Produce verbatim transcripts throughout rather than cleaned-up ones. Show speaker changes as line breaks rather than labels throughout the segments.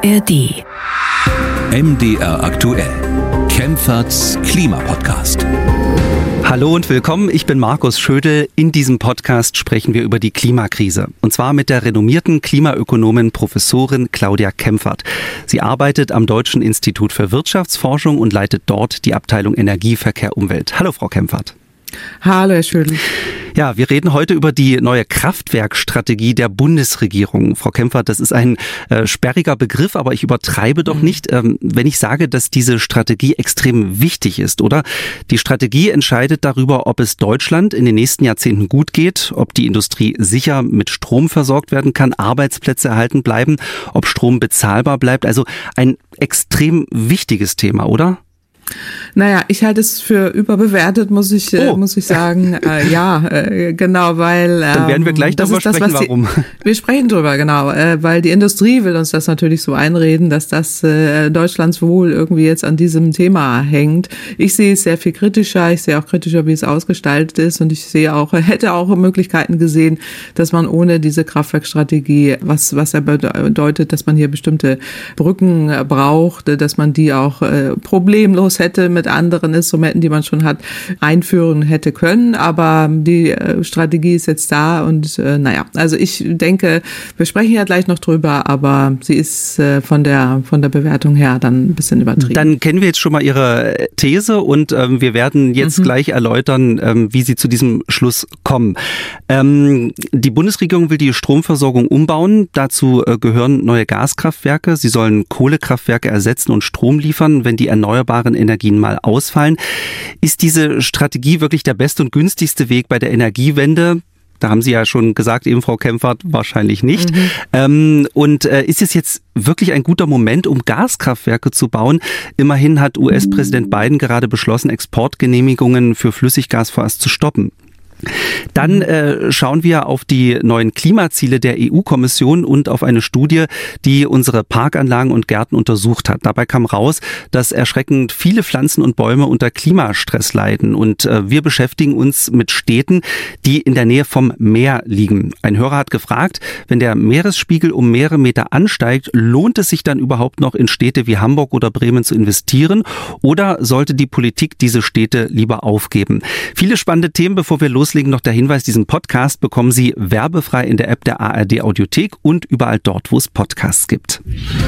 R D.
M D R aktuell. Kempferts Klimapodcast.
Hallo und willkommen, ich bin Markus Schödel. In diesem Podcast sprechen wir über die Klimakrise. Und zwar mit der renommierten Klimaökonomin Professorin Claudia Kempfert. Sie arbeitet am Deutschen Institut für Wirtschaftsforschung und leitet dort die Abteilung Energie, Verkehr, Umwelt. Hallo Frau Kempfert.
Hallo Herr Schödel.
Ja, wir reden heute über die neue Kraftwerkstrategie der Bundesregierung. Frau Kempfert, das ist ein äh, sperriger Begriff, aber ich übertreibe doch nicht, ähm, wenn ich sage, dass diese Strategie extrem wichtig ist, oder? Die Strategie entscheidet darüber, ob es Deutschland in den nächsten Jahrzehnten gut geht, ob die Industrie sicher mit Strom versorgt werden kann, Arbeitsplätze erhalten bleiben, ob Strom bezahlbar bleibt. Also ein extrem wichtiges Thema, oder?
Naja, ich halte es für überbewertet, muss ich, oh. äh, muss ich sagen. Äh, ja, äh, genau, weil... Ähm,
Dann werden wir gleich darüber das, sprechen, die, warum.
Wir sprechen drüber, genau, äh, weil die Industrie will uns das natürlich so einreden, dass das äh, Deutschlands Wohl irgendwie jetzt an diesem Thema hängt. Ich sehe es sehr viel kritischer, ich sehe auch kritischer, wie es ausgestaltet ist, und ich sehe auch, hätte auch Möglichkeiten gesehen, dass man ohne diese Kraftwerkstrategie, was, was ja bedeutet, dass man hier bestimmte Brücken braucht, dass man die auch äh, problemlos hätte mit anderen Instrumenten, die man schon hat, einführen hätte können. Aber die äh, Strategie ist jetzt da und äh, naja, also ich denke, wir sprechen ja gleich noch drüber, aber sie ist äh, von der von der Bewertung her dann ein bisschen übertrieben.
Dann kennen wir jetzt schon mal Ihre These und ähm, wir werden jetzt mhm. gleich erläutern, ähm, wie Sie zu diesem Schluss kommen. Ähm, die Bundesregierung will die Stromversorgung umbauen. Dazu äh, gehören neue Gaskraftwerke. Sie sollen Kohlekraftwerke ersetzen und Strom liefern, wenn die erneuerbaren Energien mal ausfallen. Ist diese Strategie wirklich der beste und günstigste Weg bei der Energiewende? Da haben Sie ja schon gesagt, eben Frau Kempfert, wahrscheinlich nicht. Mhm. Ähm, und äh, ist es jetzt wirklich ein guter Moment, um Gaskraftwerke zu bauen? Immerhin hat U S-Präsident Biden gerade beschlossen, Exportgenehmigungen für Flüssiggas vorerst zu stoppen. Dann äh, schauen wir auf die neuen Klimaziele der E U-Kommission und auf eine Studie, die unsere Parkanlagen und Gärten untersucht hat. Dabei kam raus, dass erschreckend viele Pflanzen und Bäume unter Klimastress leiden. Und äh, wir beschäftigen uns mit Städten, die in der Nähe vom Meer liegen. Ein Hörer hat gefragt, wenn der Meeresspiegel um mehrere Meter ansteigt, lohnt es sich dann überhaupt noch in Städte wie Hamburg oder Bremen zu investieren? Oder sollte die Politik diese Städte lieber aufgeben? Viele spannende Themen, bevor wir loslegen. Noch der Hinweis, diesen Podcast bekommen Sie werbefrei in der App der A R D Audiothek und überall dort, wo es Podcasts gibt.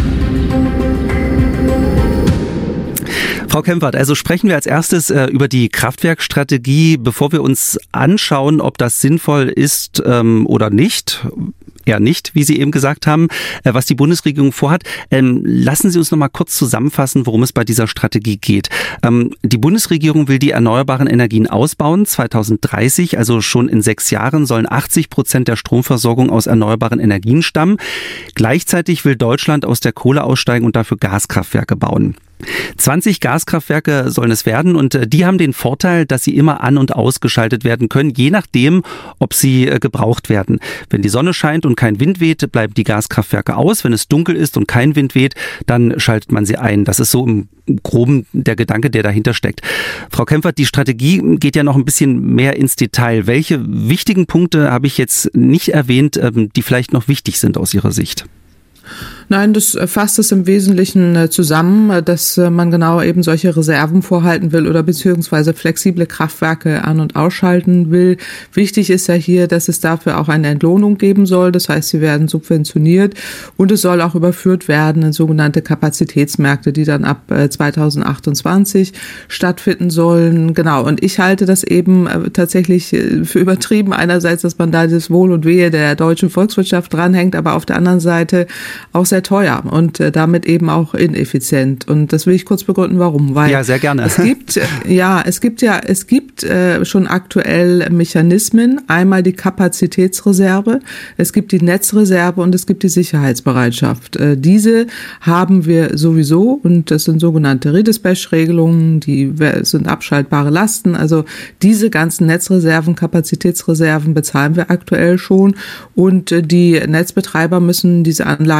Frau Kempfert, also sprechen wir als erstes äh, über die Kraftwerkstrategie, bevor wir uns anschauen, ob das sinnvoll ist ähm, oder nicht. Eher nicht, wie Sie eben gesagt haben, äh, was die Bundesregierung vorhat. Ähm, lassen Sie uns noch mal kurz zusammenfassen, worum es bei dieser Strategie geht. Ähm, die Bundesregierung will die erneuerbaren Energien ausbauen. zwanzig dreißig, also schon in sechs Jahren, sollen achtzig Prozent der Stromversorgung aus erneuerbaren Energien stammen. Gleichzeitig will Deutschland aus der Kohle aussteigen und dafür Gaskraftwerke bauen. zwanzig Gaskraftwerke sollen es werden und die haben den Vorteil, dass sie immer an- und ausgeschaltet werden können, je nachdem, ob sie gebraucht werden. Wenn die Sonne scheint und kein Wind weht, bleiben die Gaskraftwerke aus. Wenn es dunkel ist und kein Wind weht, dann schaltet man sie ein. Das ist so im Groben der Gedanke, der dahinter steckt. Frau Kempfert, die Strategie geht ja noch ein bisschen mehr ins Detail. Welche wichtigen Punkte habe ich jetzt nicht erwähnt, die vielleicht noch wichtig sind aus Ihrer Sicht?
Nein, das fasst es im Wesentlichen zusammen, dass man genau eben solche Reserven vorhalten will oder beziehungsweise flexible Kraftwerke an- und ausschalten will. Wichtig ist ja hier, dass es dafür auch eine Entlohnung geben soll. Das heißt, sie werden subventioniert und es soll auch überführt werden in sogenannte Kapazitätsmärkte, die dann ab zwanzig achtundzwanzig stattfinden sollen. Genau. Und ich halte das eben tatsächlich für übertrieben. Einerseits, dass man da das Wohl und Wehe der deutschen Volkswirtschaft dranhängt, aber auf der anderen Seite auch sehr teuer und äh, damit eben auch ineffizient. Und das will ich kurz begründen, warum. Weil
ja, sehr gerne.
Es gibt, ja, es gibt ja, es gibt äh, schon aktuell Mechanismen. Einmal die Kapazitätsreserve, es gibt die Netzreserve und es gibt die Sicherheitsbereitschaft. Äh, diese haben wir sowieso und das sind sogenannte Redispatch-Regelungen, die sind abschaltbare Lasten. Also diese ganzen Netzreserven, Kapazitätsreserven bezahlen wir aktuell schon und äh, die Netzbetreiber müssen diese Anlagen eben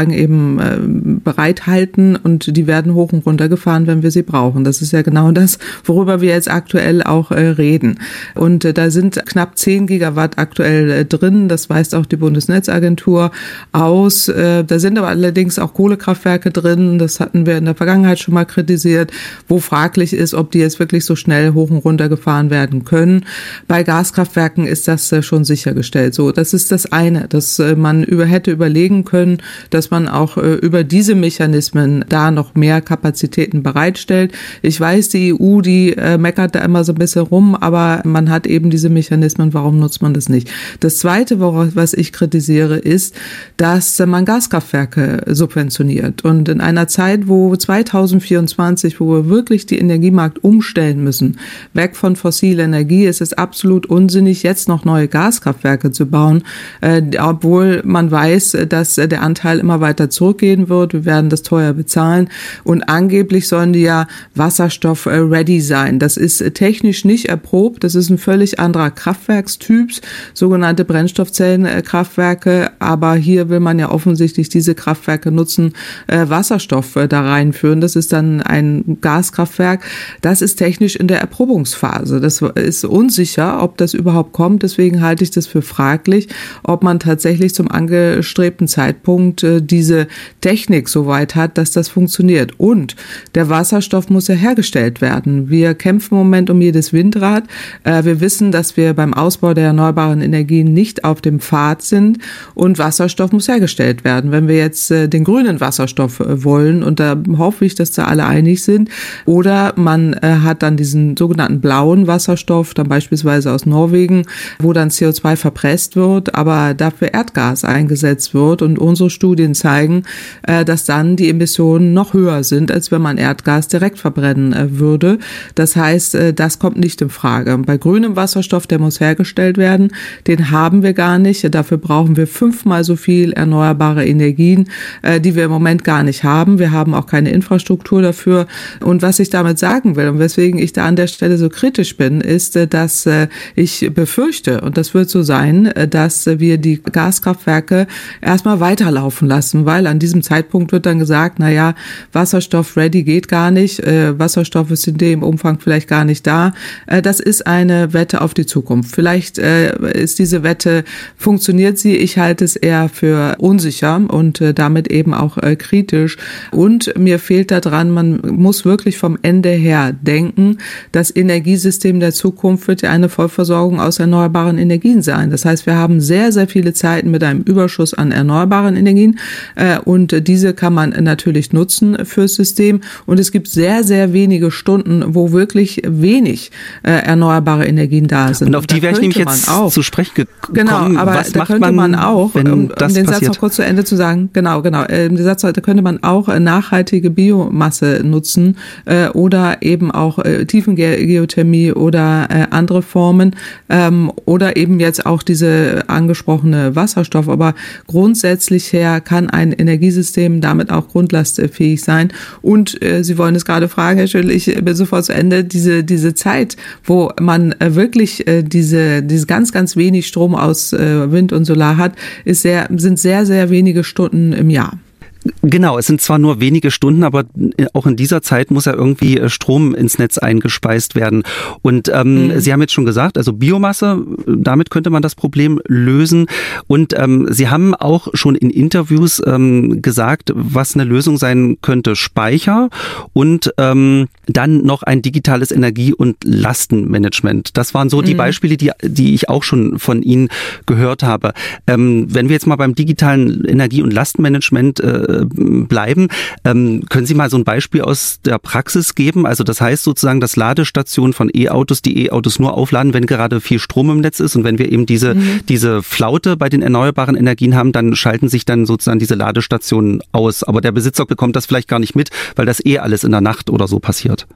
ähm, bereithalten und die werden hoch und runter gefahren, wenn wir sie brauchen. Das ist ja genau das, worüber wir jetzt aktuell auch äh, reden. Und äh, da sind knapp zehn Gigawatt aktuell äh, drin, das weist auch die Bundesnetzagentur aus. Äh, da sind aber allerdings auch Kohlekraftwerke drin, das hatten wir in der Vergangenheit schon mal kritisiert, wo fraglich ist, ob die jetzt wirklich so schnell hoch und runter gefahren werden können. Bei Gaskraftwerken ist das äh, schon sichergestellt. So, das ist das eine, dass äh, man über, hätte überlegen können, dass man auch äh, über diese Mechanismen da noch mehr Kapazitäten bereitstellt. Ich weiß, die E U, die äh, meckert da immer so ein bisschen rum, aber man hat eben diese Mechanismen, warum nutzt man das nicht? Das Zweite, woraus, was ich kritisiere, ist, dass äh, man Gaskraftwerke subventioniert. Und in einer Zeit, wo zweitausendvierundzwanzig, wo wir wirklich die Energiemarkt umstellen müssen, weg von fossiler Energie, ist es absolut unsinnig, jetzt noch neue Gaskraftwerke zu bauen, äh, obwohl man weiß, dass äh, der Anteil immer weiter zurückgehen wird. Wir werden das teuer bezahlen und angeblich sollen die ja wasserstoff-ready sein. Das ist äh, technisch nicht erprobt. Das ist ein völlig anderer Kraftwerkstyp, sogenannte Brennstoffzellenkraftwerke. Aber hier will man ja offensichtlich diese Kraftwerke nutzen, äh, Wasserstoff äh, da reinführen. Das ist dann ein Gaskraftwerk. Das ist technisch in der Erprobungsphase. Das ist unsicher, ob das überhaupt kommt. Deswegen halte ich das für fraglich, ob man tatsächlich zum angestrebten Zeitpunkt äh, diese Technik so weit hat, dass das funktioniert. Und der Wasserstoff muss ja hergestellt werden. Wir kämpfen im Moment um jedes Windrad. Äh, wir wissen, dass wir beim Ausbau der erneuerbaren Energien nicht auf dem Pfad sind und Wasserstoff muss hergestellt werden. Wenn wir jetzt äh, den grünen Wasserstoff äh, wollen, und da hoffe ich, dass da alle einig sind, oder man äh, hat dann diesen sogenannten blauen Wasserstoff, dann beispielsweise aus Norwegen, wo dann C O zwei verpresst wird, aber dafür Erdgas eingesetzt wird. Und unsere Studien zeigen, äh, dass dann die Emissionen noch höher sind, als wenn man Erdgas direkt verbrennen äh, würde. Das heißt, äh, das kommt nicht in Frage. Bei grünem Wasserstoff, der muss hergestellt werden, den haben wir gar nicht. Dafür brauchen wir fünfmal so viel erneuerbare Energien, äh, die wir im Moment gar nicht haben. Wir haben auch keine Infrastruktur dafür. Und was ich damit sagen will und weswegen ich da an der Stelle so kritisch bin, ist, äh, dass äh, ich befürchte, und das wird so sein, äh, dass äh, wir die Gaskraftwerke erstmal weiterlaufen lassen, weil an diesem Zeitpunkt wird dann gesagt, na ja, Wasserstoff ready geht gar nicht, äh, Wasserstoff ist in dem Umfang vielleicht gar nicht da. Äh, das ist eine Wette auf die Zukunft. Vielleicht äh, ist diese Wette, funktioniert sie? Ich halte es eher für unsicher und äh, damit eben auch äh, kritisch. Und mir fehlt daran, man muss wirklich vom Ende her denken, das Energiesystem der Zukunft wird ja eine Vollversorgung aus erneuerbaren Energien sein. Das heißt, wir haben sehr, sehr viele Zeiten mit einem Überschuss an erneuerbaren Energien äh, und diese kann man natürlich nutzen fürs System. Und es gibt sehr, sehr wenige Stunden, wo wirklich wenig äh, erneuerbare Energien da sind.
Und auf die wäre ich nämlich jetzt auch zu sprechen gekommen.
Genau, aber
was
da
macht
könnte
man,
man auch,
wenn
um,
das
um den
passiert?
Satz noch kurz zu Ende zu sagen, genau, genau, äh, den Satz, da könnte man auch äh, nachhaltige Biomasse nutzen äh, oder eben auch äh, Tiefengeothermie oder äh, andere Formen ähm, oder eben jetzt auch diese angesprochene Wasserstoff. Aber grundsätzlich her kann ein Energiesystem damit auch grundlastfähig sein. Und äh, Sie wollen es gerade fragen, Herr Schüttel, ich bin sofort zu Ende, diese diese Zeit, wo man äh, wirklich äh, diese diese ganz, ganz wenig Strom aus äh, Wind und Solar hat, ist sehr, sind sehr, sehr wenige Stunden im Jahr.
Genau, es sind zwar nur wenige Stunden, aber auch in dieser Zeit muss ja irgendwie Strom ins Netz eingespeist werden. Und ähm, mhm. Sie haben jetzt schon gesagt, also Biomasse, damit könnte man das Problem lösen. Und ähm, Sie haben auch schon in Interviews ähm, gesagt, was eine Lösung sein könnte, Speicher und ähm, dann noch ein digitales Energie- und Lastenmanagement. Das waren so mhm. die Beispiele, die, die ich auch schon von Ihnen gehört habe. Ähm, wenn wir jetzt mal beim digitalen Energie- und Lastenmanagement äh, bleiben. Ähm, können Sie mal so ein Beispiel aus der Praxis geben? Also das heißt sozusagen, dass Ladestationen von E-Autos die E-Autos nur aufladen, wenn gerade viel Strom im Netz ist und wenn wir eben diese, mhm. diese Flaute bei den erneuerbaren Energien haben, dann schalten sich dann sozusagen diese Ladestationen aus. Aber der Besitzer bekommt das vielleicht gar nicht mit, weil das eh alles in der Nacht oder so passiert.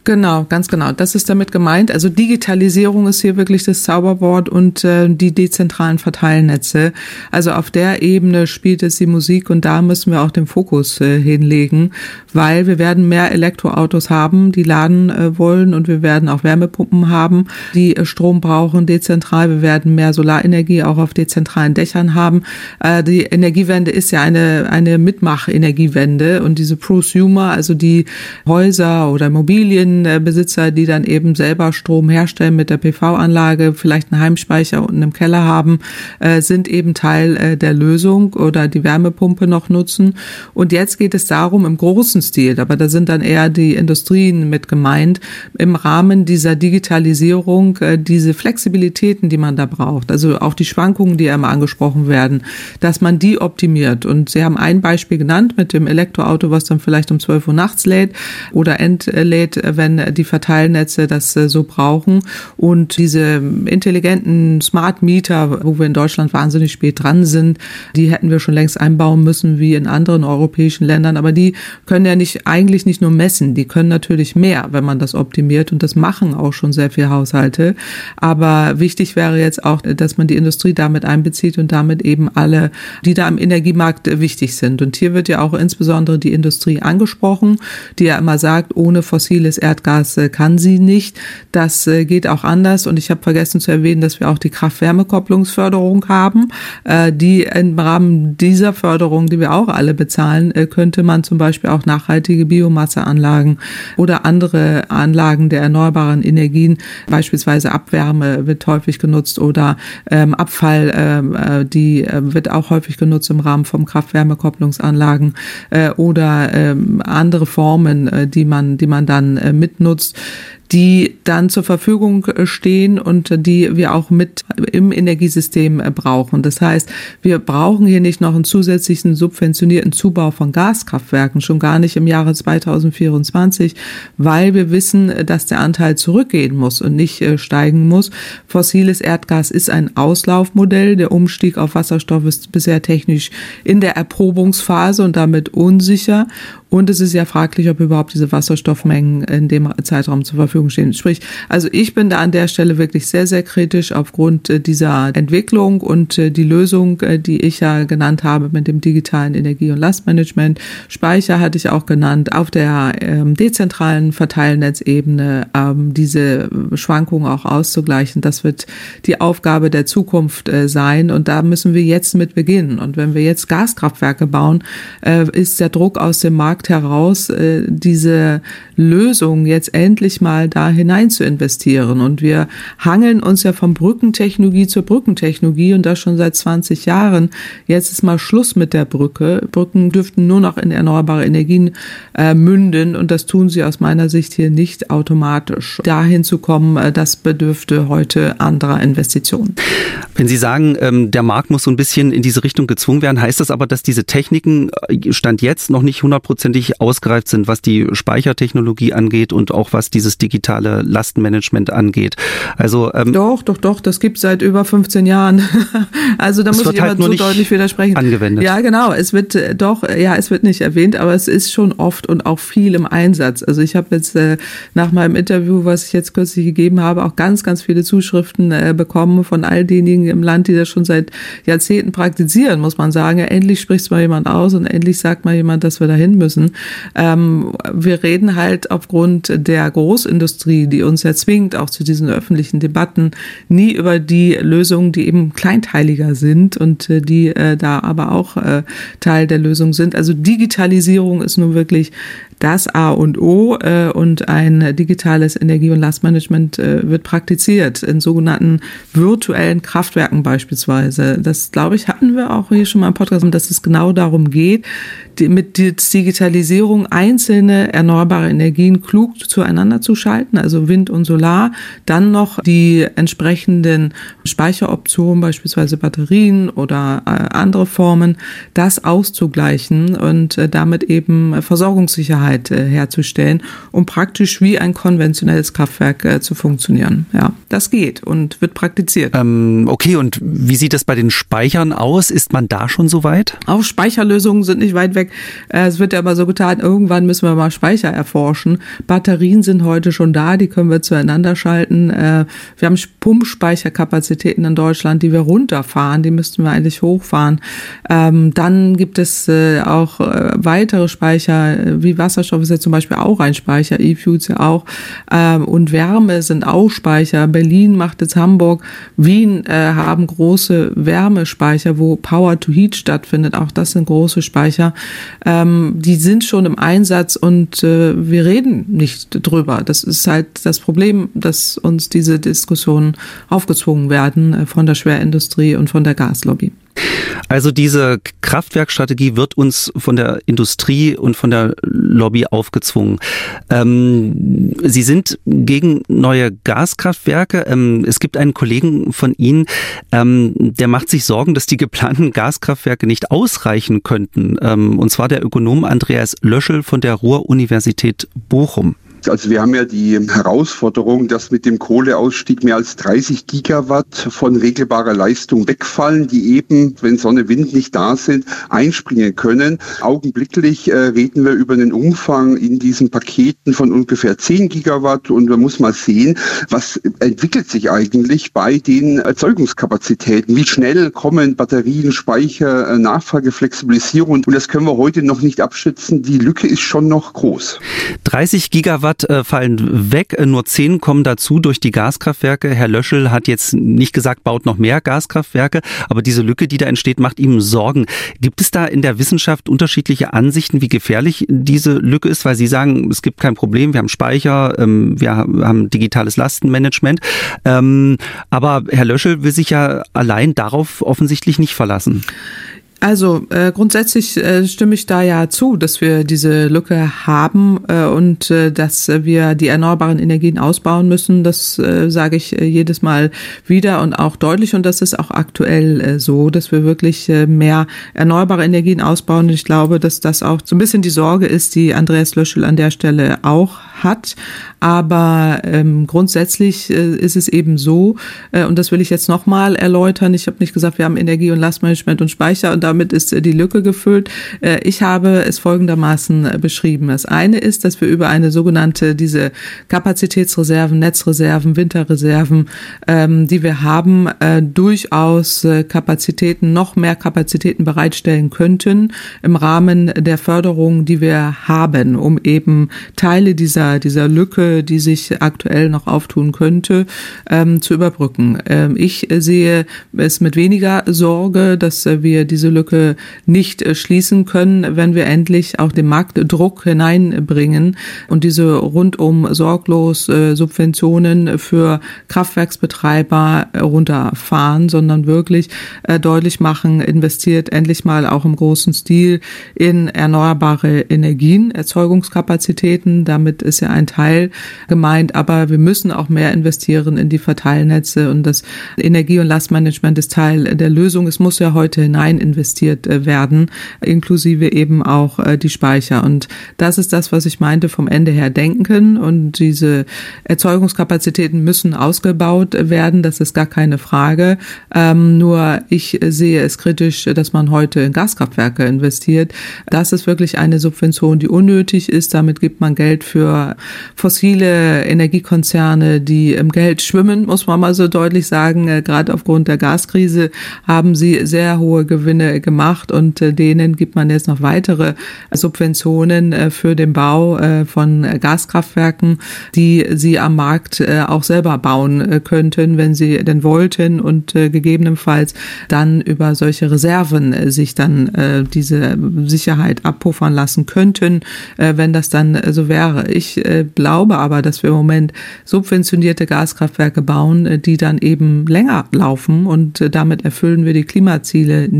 Genau, ganz genau. Das ist damit gemeint. Also Digitalisierung ist hier wirklich das Zauberwort und äh, die dezentralen Verteilnetze. Also auf der Ebene spielt es die Musik und da müssen wir auch den Fokus äh, hinlegen, weil wir werden mehr Elektroautos haben, die laden äh, wollen und wir werden auch Wärmepumpen haben, die äh, Strom brauchen dezentral. Wir werden mehr Solarenergie auch auf dezentralen Dächern haben. Äh, die Energiewende ist ja eine eine Mitmach-Energiewende und diese Prosumer, also die Häuser oder Immobilien Besitzer, die dann eben selber Strom herstellen mit der P V-Anlage, vielleicht einen Heimspeicher unten im Keller haben, äh, sind eben Teil äh, der Lösung oder die Wärmepumpe noch nutzen. Und jetzt geht es darum, im großen Stil, aber da sind dann eher die Industrien mit gemeint, im Rahmen dieser Digitalisierung äh, diese Flexibilitäten, die man da braucht, also auch die Schwankungen, die immer angesprochen werden, dass man die optimiert. Und Sie haben ein Beispiel genannt mit dem Elektroauto, was dann vielleicht um zwölf Uhr nachts lädt oder entlädt, wenn die Verteilnetze das so brauchen. Und diese intelligenten Smart Meter, wo wir in Deutschland wahnsinnig spät dran sind, die hätten wir schon längst einbauen müssen, wie in anderen europäischen Ländern. Aber die können ja nicht, eigentlich nicht nur messen, die können natürlich mehr, wenn man das optimiert. Und das machen auch schon sehr viele Haushalte. Aber wichtig wäre jetzt auch, dass man die Industrie damit einbezieht und damit eben alle, die da im Energiemarkt wichtig sind. Und hier wird ja auch insbesondere die Industrie angesprochen, die ja immer sagt, ohne fossiles Erdgas kann sie nicht. Das geht auch anders. Und ich habe vergessen zu erwähnen, dass wir auch die Kraft-Wärme-Kopplungsförderung haben. Die im Rahmen dieser Förderung, die wir auch alle bezahlen, könnte man zum Beispiel auch nachhaltige Biomasseanlagen oder andere Anlagen der erneuerbaren Energien, beispielsweise Abwärme wird häufig genutzt oder ähm, Abfall, ähm, die äh, wird auch häufig genutzt im Rahmen von Kraft-Wärme-Kopplungsanlagen äh, oder ähm, andere Formen, äh, die man, die man dann äh, mitnutzt, die dann zur Verfügung stehen und die wir auch mit im Energiesystem brauchen. Das heißt, wir brauchen hier nicht noch einen zusätzlichen subventionierten Zubau von Gaskraftwerken, schon gar nicht im Jahre zweitausendvierundzwanzig, weil wir wissen, dass der Anteil zurückgehen muss und nicht steigen muss. Fossiles Erdgas ist ein Auslaufmodell. Der Umstieg auf Wasserstoff ist bisher technisch in der Erprobungsphase und damit unsicher. Und es ist ja fraglich, ob überhaupt diese Wasserstoffmengen in dem Zeitraum zur Verfügung stehen. Sprich, also ich bin da an der Stelle wirklich sehr, sehr kritisch aufgrund dieser Entwicklung und die Lösung, die ich ja genannt habe mit dem digitalen Energie- und Lastmanagement. Speicher hatte ich auch genannt, auf der ähm, dezentralen Verteilnetzebene ähm, diese Schwankungen auch auszugleichen. Das wird die Aufgabe der Zukunft äh, sein und da müssen wir jetzt mit beginnen. Und wenn wir jetzt Gaskraftwerke bauen, äh, ist der Druck aus dem Markt heraus, äh, diese Lösung jetzt endlich mal da hinein zu investieren. Und wir hangeln uns ja von Brückentechnologie zur Brückentechnologie und das schon seit zwanzig Jahren. Jetzt ist mal Schluss mit der Brücke. Brücken dürften nur noch in erneuerbare Energien äh, münden und das tun sie aus meiner Sicht hier nicht automatisch. Dahin zu kommen, äh, das bedürfte heute anderer Investitionen.
Wenn Sie sagen, ähm, der Markt muss so ein bisschen in diese Richtung gezwungen werden, heißt das aber, dass diese Techniken Stand jetzt noch nicht hundertprozentig ausgereift sind, was die Speichertechnologie angeht und auch was dieses digitale Lastenmanagement angeht. Also ähm,
Doch, doch, doch, das gibt es seit über fünfzehn Jahren. Also da muss ich
halt
immer so deutlich widersprechen.
Angewendet.
Ja, genau, es wird äh, doch, ja, es wird nicht erwähnt, aber es ist schon oft und auch viel im Einsatz. Also ich habe jetzt äh, nach meinem Interview, was ich jetzt kürzlich gegeben habe, auch ganz, ganz viele Zuschriften äh, bekommen von all denjenigen im Land, die das schon seit Jahrzehnten praktizieren, muss man sagen. Ja, endlich spricht es mal jemand aus und endlich sagt mal jemand, dass wir dahin müssen. Ähm, wir reden halt aufgrund der Großindustrie, die uns ja zwingt, auch zu diesen öffentlichen Debatten, nie über die Lösungen, die eben kleinteiliger sind und äh, die äh, da aber auch äh, Teil der Lösung sind. Also Digitalisierung ist nun wirklich das A und O äh, und ein digitales Energie- und Lastmanagement äh, wird praktiziert in sogenannten virtuellen Kraftwerken beispielsweise. Das, glaube ich, hatten wir auch hier schon mal im Podcast, dass es genau darum geht, die, mit der Digitalisierung einzelne erneuerbare Energien klug zueinander zu schalten, also Wind und Solar, dann noch die entsprechenden Speicheroptionen, beispielsweise Batterien oder äh, andere Formen, das auszugleichen und äh, damit eben Versorgungssicherheit Sicherheit äh, herzustellen, um praktisch wie ein konventionelles Kraftwerk äh, zu funktionieren. Ja, das geht und wird praktiziert.
Ähm, okay, und wie sieht es bei den Speichern aus? Ist man da schon so weit?
Auch Speicherlösungen sind nicht weit weg. Äh, es wird ja immer so getan, irgendwann müssen wir mal Speicher erforschen. Batterien sind heute schon da, die können wir zueinander schalten. Äh, wir haben Pumpspeicherkapazitäten in Deutschland, die wir runterfahren, die müssten wir eigentlich hochfahren. Ähm, dann gibt es äh, auch äh, weitere Speicher, äh, wie Wasserstoff ist ja zum Beispiel auch ein Speicher, E-Fuels ja auch, ähm, und Wärme sind auch Speicher. Berlin macht jetzt Hamburg, Wien äh, haben große Wärmespeicher, wo Power to Heat stattfindet, auch das sind große Speicher. Ähm, die sind schon im Einsatz und äh, wir reden nicht drüber. Das ist halt das Problem, dass uns diese Diskussionen aufgezwungen werden äh, von der Schwerindustrie und von der Gaslobby.
Also diese Kraftwerkstrategie wird uns von der Industrie und von der Lobby aufgezwungen. Ähm, Sie sind gegen neue Gaskraftwerke. Ähm, es gibt einen Kollegen von Ihnen, ähm, der macht sich Sorgen, dass die geplanten Gaskraftwerke nicht ausreichen könnten. Ähm, und zwar der Ökonom Andreas Löschel von der Ruhr-Universität Bochum.
Also wir haben ja die Herausforderung, dass mit dem Kohleausstieg mehr als dreißig Gigawatt von regelbarer Leistung wegfallen, die eben, wenn Sonne, Wind nicht da sind, einspringen können. Augenblicklich äh, reden wir über einen Umfang in diesen Paketen von ungefähr zehn Gigawatt und man muss mal sehen, was entwickelt sich eigentlich bei den Erzeugungskapazitäten. Wie schnell kommen Batterien, Speicher, Nachfrageflexibilisierung und das können wir heute noch nicht abschätzen. Die Lücke ist schon noch groß.
dreißig Gigawatt fallen weg, nur zehn kommen dazu durch die Gaskraftwerke. Herr Löschel hat jetzt nicht gesagt, baut noch mehr Gaskraftwerke, aber diese Lücke, die da entsteht, macht ihm Sorgen. Gibt es da in der Wissenschaft unterschiedliche Ansichten, wie gefährlich diese Lücke ist? Weil Sie sagen, es gibt kein Problem, wir haben Speicher, wir haben digitales Lastenmanagement, aber Herr Löschel will sich ja allein darauf offensichtlich nicht verlassen.
Also äh, grundsätzlich äh, stimme ich da ja zu, dass wir diese Lücke haben äh, und äh, dass wir die erneuerbaren Energien ausbauen müssen. Das äh, sage ich äh, jedes Mal wieder und auch deutlich. Und das ist auch aktuell äh, so, dass wir wirklich äh, mehr erneuerbare Energien ausbauen. Und ich glaube, dass das auch so ein bisschen die Sorge ist, die Andreas Löschel an der Stelle auch hat. Aber ähm, grundsätzlich äh, ist es eben so, äh, und das will ich jetzt nochmal erläutern. Ich habe nicht gesagt, wir haben Energie- und Lastmanagement und Speicher und damit ist äh, die Lücke gefüllt. Äh, ich habe es folgendermaßen äh, beschrieben. Das eine ist, dass wir über eine sogenannte, diese Kapazitätsreserven, Netzreserven, Winterreserven, ähm, die wir haben, äh, durchaus äh, Kapazitäten, noch mehr Kapazitäten bereitstellen könnten im Rahmen der Förderung, die wir haben, um eben Teile dieser dieser Lücke, die sich aktuell noch auftun könnte, ähm, zu überbrücken. Ähm, ich sehe es mit weniger Sorge, dass äh, wir diese Lücke nicht äh, schließen können, wenn wir endlich auch den Marktdruck hineinbringen und diese rundum sorglos äh, Subventionen für Kraftwerksbetreiber äh, runterfahren, sondern wirklich äh, deutlich machen, investiert endlich mal auch im großen Stil in erneuerbare Energien, Erzeugungskapazitäten. Damit ist ja ein Teil gemeint, aber wir müssen auch mehr investieren in die Verteilnetze und das Energie- und Lastmanagement ist Teil der Lösung. Es muss ja heute hinein investiert werden, inklusive eben auch die Speicher. Und das ist das, was ich meinte, vom Ende her denken und diese Erzeugungskapazitäten müssen ausgebaut werden, das ist gar keine Frage. Ähm, nur ich sehe es kritisch, dass man heute in Gaskraftwerke investiert. Das ist wirklich eine Subvention, die unnötig ist. Damit gibt man Geld für fossile Energiekonzerne, die im Geld schwimmen, muss man mal so deutlich sagen. Gerade aufgrund der Gaskrise haben sie sehr hohe Gewinne gemacht und denen gibt man jetzt noch weitere Subventionen für den Bau von Gaskraftwerken, die sie am Markt auch selber bauen könnten, wenn sie denn wollten und gegebenenfalls dann über solche Reserven sich dann diese Sicherheit abpuffern lassen könnten, wenn das dann so wäre. Ich glaube aber, dass wir im Moment subventionierte Gaskraftwerke bauen, die dann eben länger laufen und damit erfüllen wir die Klimaziele nicht mehr.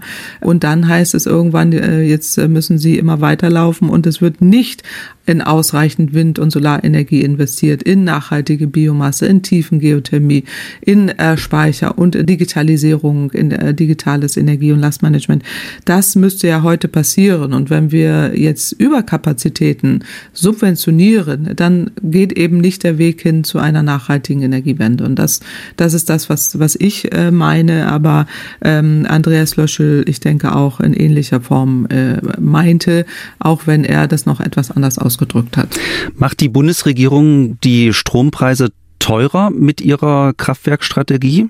Und dann heißt es irgendwann, jetzt müssen sie immer weiterlaufen und es wird nicht in ausreichend Wind- und Solarenergie investiert, in nachhaltige Biomasse, in Tiefengeothermie, in äh, Speicher und in Digitalisierung, in äh, digitales Energie- und Lastmanagement. Das müsste ja heute passieren. Und wenn wir jetzt Überkapazitäten subventionieren, dann geht eben nicht der Weg hin zu einer nachhaltigen Energiewende. Und das, das ist das, was, was ich äh, meine. Aber ähm, Andreas Löschel, ich denke auch in ähnlicher Form äh, meinte, auch wenn er das noch etwas anders ausdrückt. ausgedrückt hat.
Macht die Bundesregierung die Strompreise teurer mit ihrer Kraftwerkstrategie?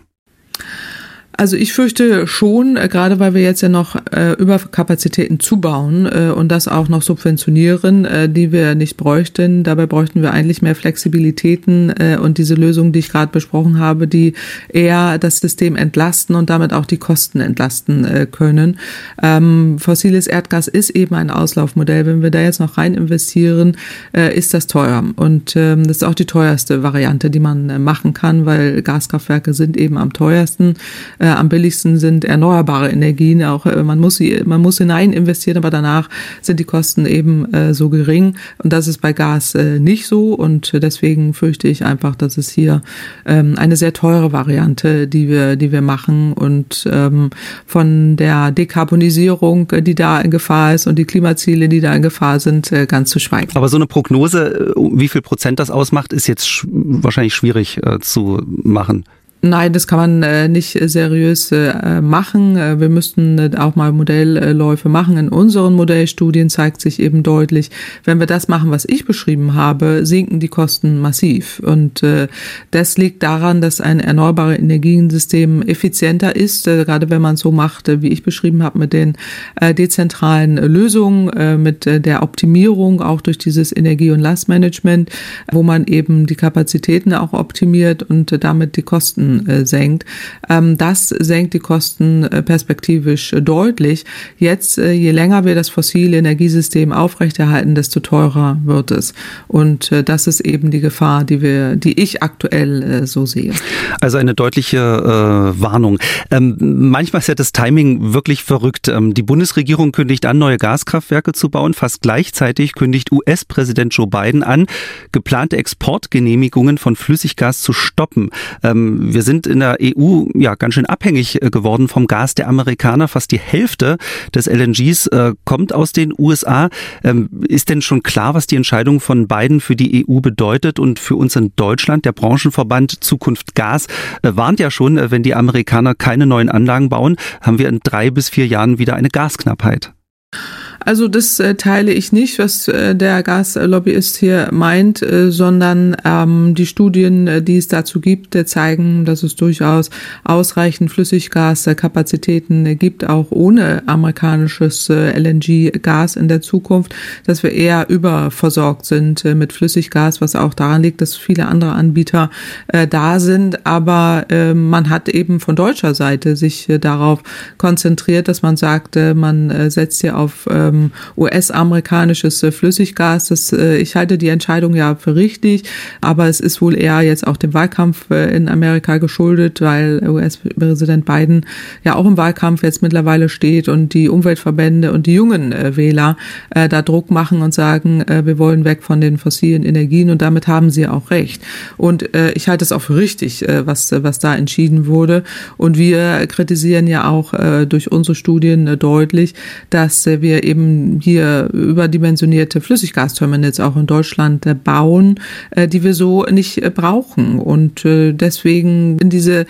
Also ich fürchte schon, gerade weil wir jetzt ja noch äh, Überkapazitäten zubauen äh, und das auch noch subventionieren, äh, die wir nicht bräuchten. Dabei bräuchten wir eigentlich mehr Flexibilitäten äh, und diese Lösungen, die ich gerade besprochen habe, die eher das System entlasten und damit auch die Kosten entlasten äh, können. Ähm, fossiles Erdgas ist eben ein Auslaufmodell. Wenn wir da jetzt noch rein investieren, äh, ist das teuer. Und ähm, das ist auch die teuerste Variante, die man äh, machen kann, weil Gaskraftwerke sind eben am teuersten. Äh, am billigsten sind erneuerbare Energien. Auch äh, man muss sie, man muss hinein investieren, aber danach sind die Kosten eben äh, so gering. Und das ist bei Gas äh, nicht so. Und deswegen fürchte ich einfach, dass es hier ähm, eine sehr teure Variante, die wir, die wir machen. Und ähm, von der Dekarbonisierung, die da in Gefahr ist, und die Klimaziele, die da in Gefahr sind, äh, ganz zu schweigen.
Aber so eine Prognose, wie viel Prozent das ausmacht, ist jetzt sch- wahrscheinlich schwierig äh, zu machen.
Nein, das kann man äh, nicht seriös äh, machen. Äh, wir müssten äh, auch mal Modellläufe machen. In unseren Modellstudien zeigt sich eben deutlich, wenn wir das machen, was ich beschrieben habe, sinken die Kosten massiv. Und äh, das liegt daran, dass ein erneuerbare Energiensystem effizienter ist, äh, gerade wenn man es so macht, äh, wie ich beschrieben habe, mit den äh, dezentralen Lösungen, äh, mit äh, der Optimierung, auch durch dieses Energie- und Lastmanagement, wo man eben die Kapazitäten auch optimiert und äh, damit die Kosten senkt. Das senkt die Kosten perspektivisch deutlich. Jetzt, je länger wir das fossile Energiesystem aufrechterhalten, desto teurer wird es. Und das ist eben die Gefahr, die wir, die ich aktuell so sehe.
Also eine deutliche äh, Warnung. Ähm, manchmal ist ja das Timing wirklich verrückt. Ähm, die Bundesregierung kündigt an, neue Gaskraftwerke zu bauen. Fast gleichzeitig kündigt U S-Präsident Joe Biden an, geplante Exportgenehmigungen von Flüssiggas zu stoppen. Ähm, wir Wir sind in der E U ja ganz schön abhängig geworden vom Gas der Amerikaner. Fast die Hälfte des L N Gs äh, kommt aus den U S A. Ähm, ist denn schon klar, was die Entscheidung von Biden für die E U bedeutet und für uns in Deutschland? Der Branchenverband Zukunft Gas äh, warnt ja schon, äh, wenn die Amerikaner keine neuen Anlagen bauen, haben wir in drei bis vier Jahren wieder eine Gasknappheit.
Also das äh, teile ich nicht, was äh, der Gaslobbyist hier meint, äh, sondern ähm, die Studien, äh, die es dazu gibt, äh, zeigen, dass es durchaus ausreichend Flüssiggaskapazitäten äh, gibt, auch ohne amerikanisches äh, L N G-Gas in der Zukunft, dass wir eher überversorgt sind äh, mit Flüssiggas, was auch daran liegt, dass viele andere Anbieter äh, da sind. Aber äh, man hat eben von deutscher Seite sich äh, darauf konzentriert, dass man sagt, äh, man äh, setzt hier auf äh, U S-amerikanisches Flüssiggas. Das, ich halte die Entscheidung ja für richtig, aber es ist wohl eher jetzt auch dem Wahlkampf in Amerika geschuldet, weil U S-Präsident Biden ja auch im Wahlkampf jetzt mittlerweile steht und die Umweltverbände und die jungen Wähler äh, da Druck machen und sagen, äh, wir wollen weg von den fossilen Energien, und damit haben sie auch recht. Und äh, ich halte es auch für richtig, äh, was, was da entschieden wurde. Und wir kritisieren ja auch äh, durch unsere Studien äh, deutlich, dass äh, wir eben hier überdimensionierte Flüssiggasterminals auch in Deutschland äh, bauen, äh, die wir so nicht äh, brauchen. Und äh, deswegen in diese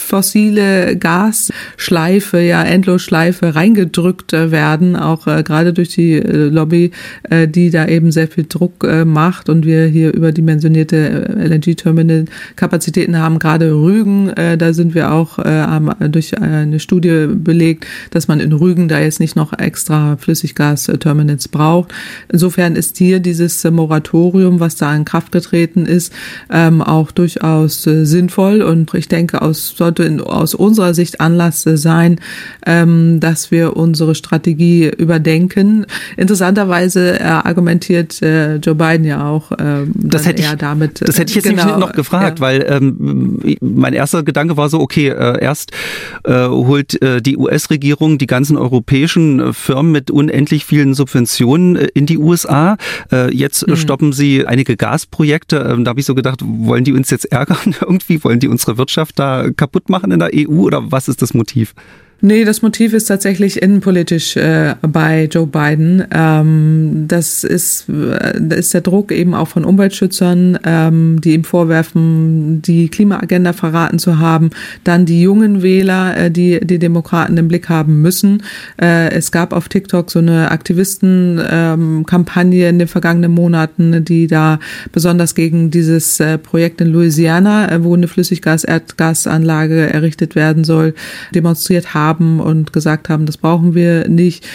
fossile Gasschleife, ja Endlosschleife reingedrückt äh, werden, auch äh, gerade durch die äh, Lobby, äh, die da eben sehr viel Druck äh, macht, und wir hier überdimensionierte äh, L N G-Terminal-Kapazitäten haben, gerade Rügen, äh, da sind wir auch äh, haben durch eine Studie belegt, dass man in Rügen da jetzt nicht noch extra Flüssiggas Flüssiggasterminals braucht. Insofern ist hier dieses Moratorium, was da in Kraft getreten ist, ähm, auch durchaus äh, sinnvoll, und ich denke, aus, sollte in, aus unserer Sicht Anlass äh, sein, ähm, dass wir unsere Strategie überdenken. Interessanterweise äh, argumentiert äh, Joe Biden ja auch ähm,
das hätte ich, damit.
Das
hätte ich jetzt
genau,
nämlich noch gefragt,
ja.
weil ähm, mein erster Gedanke war so, okay, äh, erst äh, holt äh, die U S-Regierung die ganzen europäischen äh, Firmen mit unendlich vielen Subventionen äh, in die U S A. Äh, jetzt mhm. stoppen sie einige Gasprojekte. Ähm, da habe ich so gedacht, wollen die uns jetzt ärgern irgendwie? Wollen die unsere Wirtschaft da kaputt machen in der E U, oder was ist das Motiv?
Nee, das Motiv ist tatsächlich innenpolitisch äh, bei Joe Biden. Ähm, das ist, äh, das ist der Druck eben auch von Umweltschützern, ähm, die ihm vorwerfen, die Klimaagenda verraten zu haben. Dann die jungen Wähler, äh, die die Demokraten im Blick haben müssen. Äh, es gab auf TikTok so eine Aktivistenkampagne ähm, in den vergangenen Monaten, die da besonders gegen dieses äh, Projekt in Louisiana, äh, wo eine Flüssiggas-Erdgasanlage errichtet werden soll, demonstriert haben. Und gesagt haben, das brauchen wir nicht.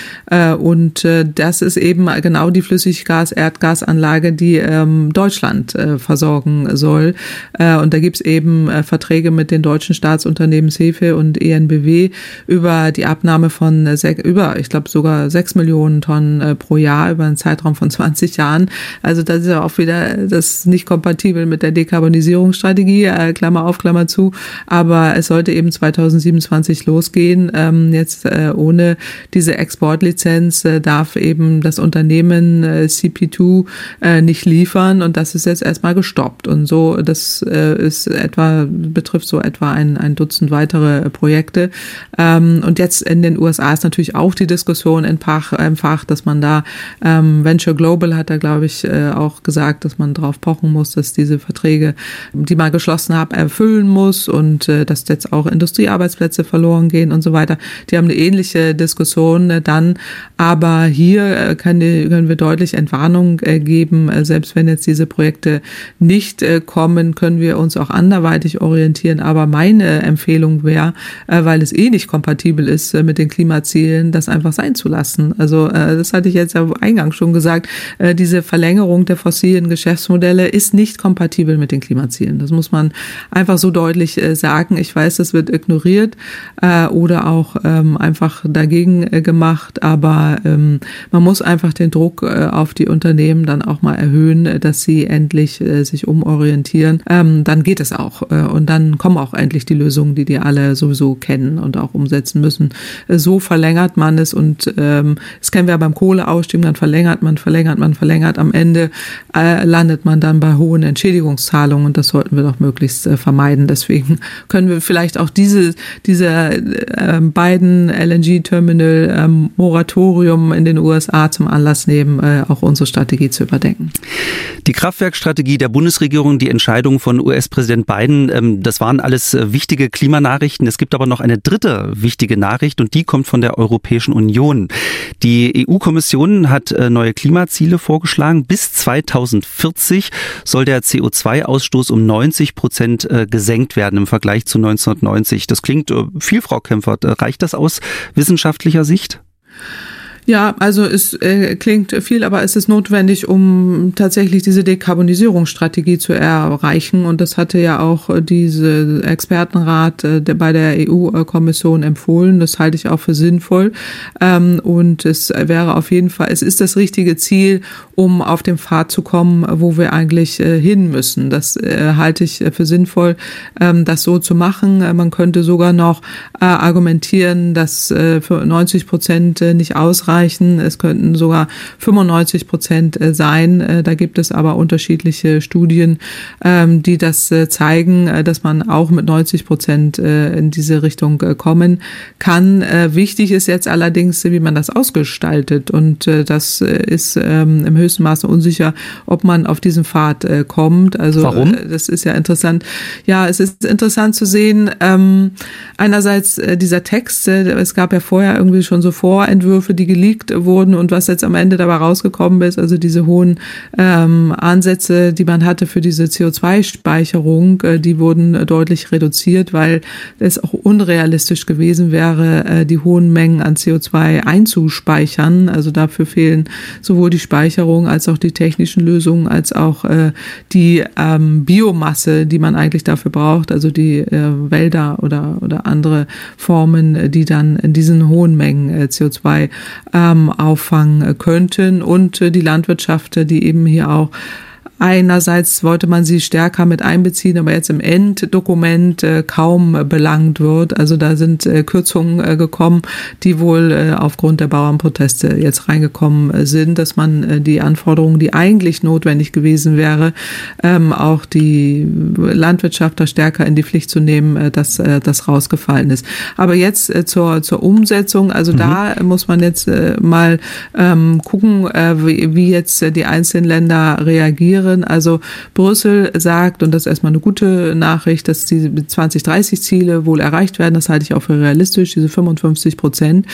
Und das ist eben genau die Flüssiggas-Erdgasanlage, die Deutschland versorgen soll. Und da gibt es eben Verträge mit den deutschen Staatsunternehmen SEFE und E N B W über die Abnahme von über, ich glaube, sogar sechs Millionen Tonnen pro Jahr über einen Zeitraum von zwanzig Jahren. Also das ist ja auch wieder das nicht kompatibel mit der Dekarbonisierungsstrategie, Klammer auf, Klammer zu. Aber es sollte eben zweitausendsiebenundzwanzig losgehen. Jetzt äh, ohne diese Exportlizenz äh, darf eben das Unternehmen äh, C P zwei äh, nicht liefern, und das ist jetzt erstmal gestoppt. Und so, das äh, ist etwa, betrifft so etwa ein, ein Dutzend weitere Projekte. Ähm, und jetzt in den U S A ist natürlich auch die Diskussion in Fach, im Fach, dass man da, ähm, Venture Global hat da, glaube ich, äh, auch gesagt, dass man drauf pochen muss, dass diese Verträge, die man geschlossen hat, erfüllen muss, und äh, dass jetzt auch Industriearbeitsplätze verloren gehen und so weiter. Die haben eine ähnliche Diskussion äh, dann, aber hier äh, kann die, können wir deutlich Entwarnung äh, geben. Äh, selbst wenn jetzt diese Projekte nicht äh, kommen, können wir uns auch anderweitig orientieren. Aber meine Empfehlung wäre, äh, weil es eh nicht kompatibel ist äh, mit den Klimazielen, das einfach sein zu lassen. Also äh, das hatte ich jetzt ja eingangs schon gesagt, äh, diese Verlängerung der fossilen Geschäftsmodelle ist nicht kompatibel mit den Klimazielen. Das muss man einfach so deutlich äh, sagen. Ich weiß, das wird ignoriert äh, oder auch ähm, einfach dagegen äh, gemacht, aber ähm, man muss einfach den Druck äh, auf die Unternehmen dann auch mal erhöhen, äh, dass sie endlich äh, sich umorientieren. Ähm, dann geht es auch äh, und dann kommen auch endlich die Lösungen, die die alle sowieso kennen und auch umsetzen müssen. Äh, so verlängert man es, und ähm, das kennen wir beim Kohleausstieg, dann verlängert man, verlängert man, verlängert. Am Ende äh, landet man dann bei hohen Entschädigungszahlungen, und das sollten wir doch möglichst äh, vermeiden. Deswegen können wir vielleicht auch diese, diese äh, beiden L N G-Terminal ähm, Moratorium in den U S A zum Anlass nehmen, äh, auch unsere Strategie zu überdenken.
Die Kraftwerkstrategie der Bundesregierung, die Entscheidung von U S-Präsident Biden, ähm, das waren alles äh, wichtige Klimanachrichten. Es gibt aber noch eine dritte wichtige Nachricht, und die kommt von der Europäischen Union. Die E U-Kommission hat äh, neue Klimaziele vorgeschlagen. Bis zweitausendvierzig soll der C O zwei Ausstoß um neunzig Prozent äh, gesenkt werden im Vergleich zu neunzehnhundertneunzig. Das klingt äh, viel, Frau Kempfert. Reicht das aus wissenschaftlicher Sicht?
Ja, also es äh, klingt viel, aber es ist notwendig, um tatsächlich diese Dekarbonisierungsstrategie zu erreichen. Und das hatte ja auch äh, diese Expertenrat äh, der, bei der E U-Kommission empfohlen. Das halte ich auch für sinnvoll. Ähm, und es wäre auf jeden Fall, es ist das richtige Ziel, um auf den Pfad zu kommen, wo wir eigentlich äh, hin müssen. Das äh, halte ich für sinnvoll, ähm, das so zu machen. Man könnte sogar noch äh, argumentieren, dass äh, für neunzig Prozent äh, nicht ausreicht. Es könnten sogar fünfundneunzig Prozent sein. Da gibt es aber unterschiedliche Studien, die das zeigen, dass man auch mit neunzig Prozent in diese Richtung kommen kann. Wichtig ist jetzt allerdings, wie man das ausgestaltet. Und das ist im höchsten Maße unsicher, ob man auf diesen Pfad kommt. Also,
warum?
Das ist ja interessant. Ja, es ist interessant zu sehen, einerseits dieser Text, es gab ja vorher irgendwie schon so Vorentwürfe, die geleakt wurden und was jetzt am Ende dabei rausgekommen ist, also diese hohen ähm, Ansätze, die man hatte für diese C O zwei Speicherung, äh, die wurden deutlich reduziert, weil es auch unrealistisch gewesen wäre, äh, die hohen Mengen an C O zwei einzuspeichern. Also dafür fehlen sowohl die Speicherung als auch die technischen Lösungen, als auch äh, die ähm, Biomasse, die man eigentlich dafür braucht, also die äh, Wälder oder, oder andere Formen, die dann in diesen hohen Mengen äh, C O zwei ähm, auffangen könnten, und äh, die Landwirtschaft, die eben hier auch einerseits wollte man sie stärker mit einbeziehen, aber jetzt im Enddokument äh, kaum äh, belangt wird. Also da sind äh, Kürzungen äh, gekommen, die wohl äh, aufgrund der Bauernproteste jetzt reingekommen äh, sind, dass man äh, die Anforderungen, die eigentlich notwendig gewesen wäre, ähm, auch die Landwirtschaft da stärker in die Pflicht zu nehmen, äh, dass äh, das rausgefallen ist. Aber jetzt äh, zur, zur Umsetzung, also mhm. da muss man jetzt äh, mal ähm, gucken, äh, wie, wie jetzt äh, die einzelnen Länder reagieren. Also Brüssel sagt, und das ist erstmal eine gute Nachricht, dass die zwanzig dreißig Ziele wohl erreicht werden. Das halte ich auch für realistisch, diese fünfundfünfzig Prozent.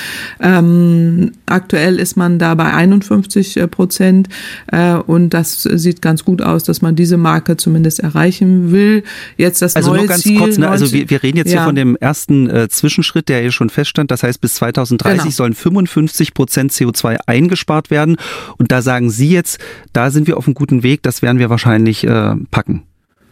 Ähm, aktuell ist man da bei einundfünfzig Prozent äh, und das sieht ganz gut aus, dass man diese Marke zumindest erreichen will. Jetzt das
also
neue
nur ganz
Ziel,
kurz, ne? Also wir, wir reden jetzt ja. hier von dem ersten äh, Zwischenschritt, der hier schon feststand. Das heißt, bis zwanzig dreißig genau. sollen fünfundfünfzig Prozent C O zwei eingespart werden. Und da sagen Sie jetzt, da sind wir auf einem guten Weg, das werden wir wahrscheinlich äh, packen.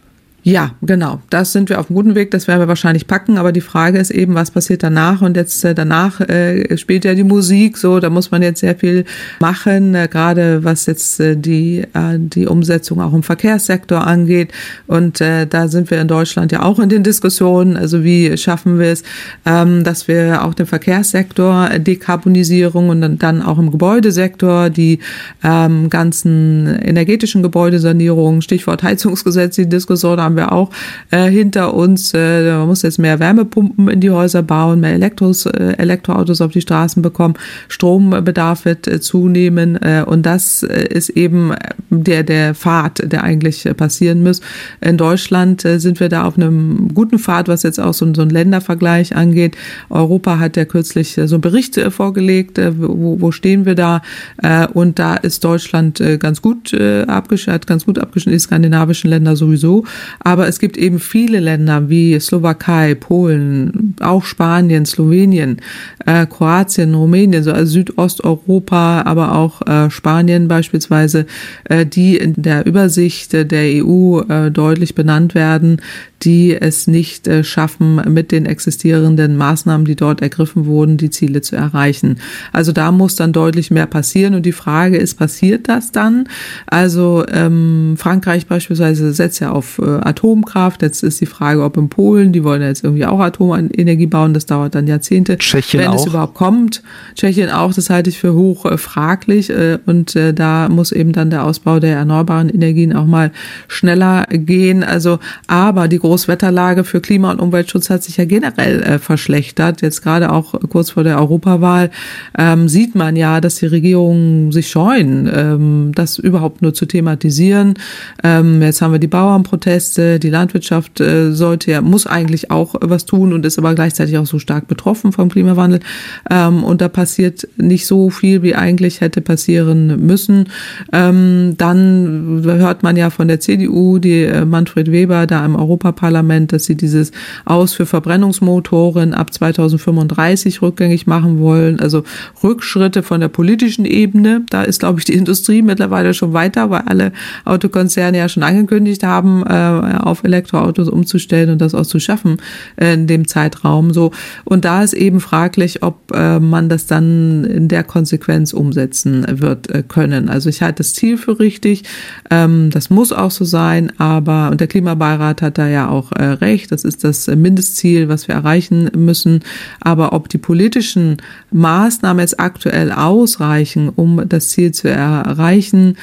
Ja, genau. Das sind wir auf einem guten Weg, das werden wir wahrscheinlich packen, aber die Frage ist eben, was passiert danach? Und jetzt äh, danach äh, spielt ja die Musik, so, da muss man jetzt sehr viel machen, äh, gerade was jetzt äh, die äh, die Umsetzung auch im Verkehrssektor angeht. Und äh, da sind wir in Deutschland ja auch in den Diskussionen, also wie schaffen wir es, ähm, dass wir auch den Verkehrssektor, Dekarbonisierung und dann, dann auch im Gebäudesektor, die ähm, ganzen energetischen Gebäudesanierungen, Stichwort Heizungsgesetz, die Diskussion, da haben wir auch äh, hinter uns. Äh, man muss jetzt mehr Wärmepumpen in die Häuser bauen, mehr Elektros, äh, Elektroautos auf die Straßen bekommen, Strombedarf wird äh, zunehmen äh, und das äh, ist eben der der Pfad, der eigentlich äh, passieren muss. In Deutschland äh, sind wir da auf einem guten Pfad, was jetzt auch so, so einen Ländervergleich angeht. Europa hat ja kürzlich äh, so einen Bericht äh, vorgelegt, äh, wo, wo stehen wir da, äh, und da ist Deutschland äh, ganz gut äh, abgeschnitten, ganz gut abgeschnitten, die skandinavischen Länder sowieso. Aber es gibt eben viele Länder wie Slowakei, Polen, auch Spanien, Slowenien, äh, Kroatien, Rumänien, so also Südosteuropa, aber auch äh, Spanien beispielsweise, äh, die in der Übersicht der E U äh, deutlich benannt werden, die es nicht äh, schaffen, mit den existierenden Maßnahmen, die dort ergriffen wurden, die Ziele zu erreichen. Also da muss dann deutlich mehr passieren und die Frage ist, passiert das dann? Also ähm, Frankreich beispielsweise setzt ja auf äh, Atomkraft. Jetzt ist die Frage, ob in Polen, die wollen ja jetzt irgendwie auch Atomenergie bauen, das dauert dann Jahrzehnte.
Tschechien
wenn
auch.
es überhaupt kommt. Tschechien auch, das halte ich für hoch äh, fraglich äh, und äh, da muss eben dann der Ausbau der erneuerbaren Energien auch mal schneller gehen. Also aber die Großwetterlage für Klima- und Umweltschutz hat sich ja generell äh, verschlechtert. Jetzt gerade auch kurz vor der Europawahl ähm, sieht man ja, dass die Regierungen sich scheuen, ähm, das überhaupt nur zu thematisieren. Ähm, jetzt haben wir die Bauernproteste, die Landwirtschaft äh, sollte ja, muss eigentlich auch was tun und ist aber gleichzeitig auch so stark betroffen vom Klimawandel. Ähm, und da passiert nicht so viel, wie eigentlich hätte passieren müssen. Ähm, dann hört man ja von der C D U, die äh, Manfred Weber da im Europaparlament, dass sie dieses Aus für Verbrennungsmotoren ab zweitausendfünfunddreißig rückgängig machen wollen. Also Rückschritte von der politischen Ebene. Da ist, glaube ich, die Industrie mittlerweile schon weiter, weil alle Autokonzerne ja schon angekündigt haben, äh, auf Elektroautos umzustellen und das auch zu schaffen äh, in dem Zeitraum. So. Und da ist eben fraglich, ob äh, man das dann in der Konsequenz umsetzen wird äh, können. Also ich halte das Ziel für richtig. Ähm, das muss auch so sein, aber, und der Klimabeirat hat da ja auch äh, recht, das ist das Mindestziel, was wir erreichen müssen. Aber ob die politischen Maßnahmen jetzt aktuell ausreichen, um das Ziel zu erreichen,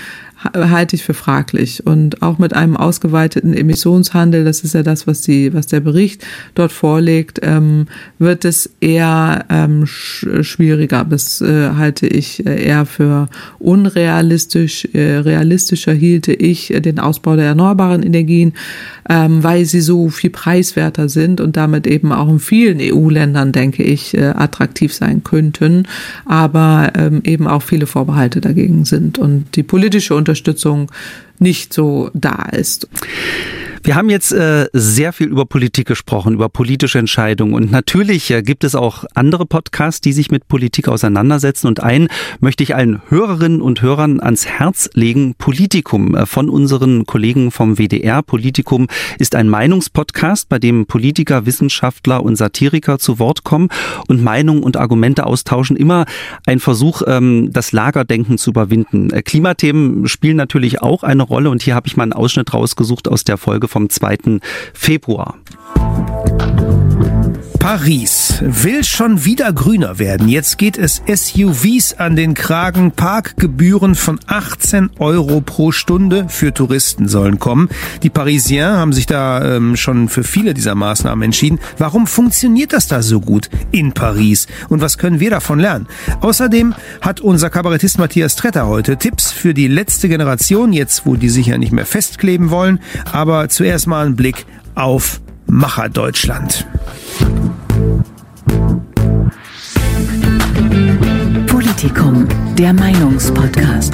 halte ich für fraglich. Und auch mit einem ausgeweiteten Emissionshandel, das ist ja das, was die, was der Bericht dort vorlegt, ähm, wird es eher ähm, sch- schwieriger. Das äh, halte ich eher für unrealistisch. Äh, realistischer hielte ich den Ausbau der erneuerbaren Energien, ähm, weil sie so viel preiswerter sind und damit eben auch in vielen E U-Ländern, denke ich, äh, attraktiv sein könnten, aber ähm, eben auch viele Vorbehalte dagegen sind und die politische Unterstützung nicht so da ist.
Wir haben jetzt äh, sehr viel über Politik gesprochen, über politische Entscheidungen und natürlich äh, gibt es auch andere Podcasts, die sich mit Politik auseinandersetzen und einen möchte ich allen Hörerinnen und Hörern ans Herz legen, Politikum äh, von unseren Kollegen vom W D R. Politikum ist ein Meinungspodcast, bei dem Politiker, Wissenschaftler und Satiriker zu Wort kommen und Meinungen und Argumente austauschen. Immer ein Versuch, ähm, das Lagerdenken zu überwinden. Äh, Klimathemen spielen natürlich auch eine Rolle und hier habe ich mal einen Ausschnitt rausgesucht aus der Folge vom zweiten Februar.
Paris will schon wieder grüner werden. Jetzt geht es S U Vs an den Kragen. Parkgebühren von achtzehn Euro pro Stunde für Touristen sollen kommen. Die Parisiens haben sich da ähm, schon für viele dieser Maßnahmen entschieden. Warum funktioniert das da so gut in Paris? Und was können wir davon lernen? Außerdem hat unser Kabarettist Matthias Tretter heute Tipps für die letzte Generation, jetzt wo die sich ja nicht mehr festkleben wollen. Aber zuerst mal ein Blick auf Macher Deutschland.
Politikum, der Meinungspodcast.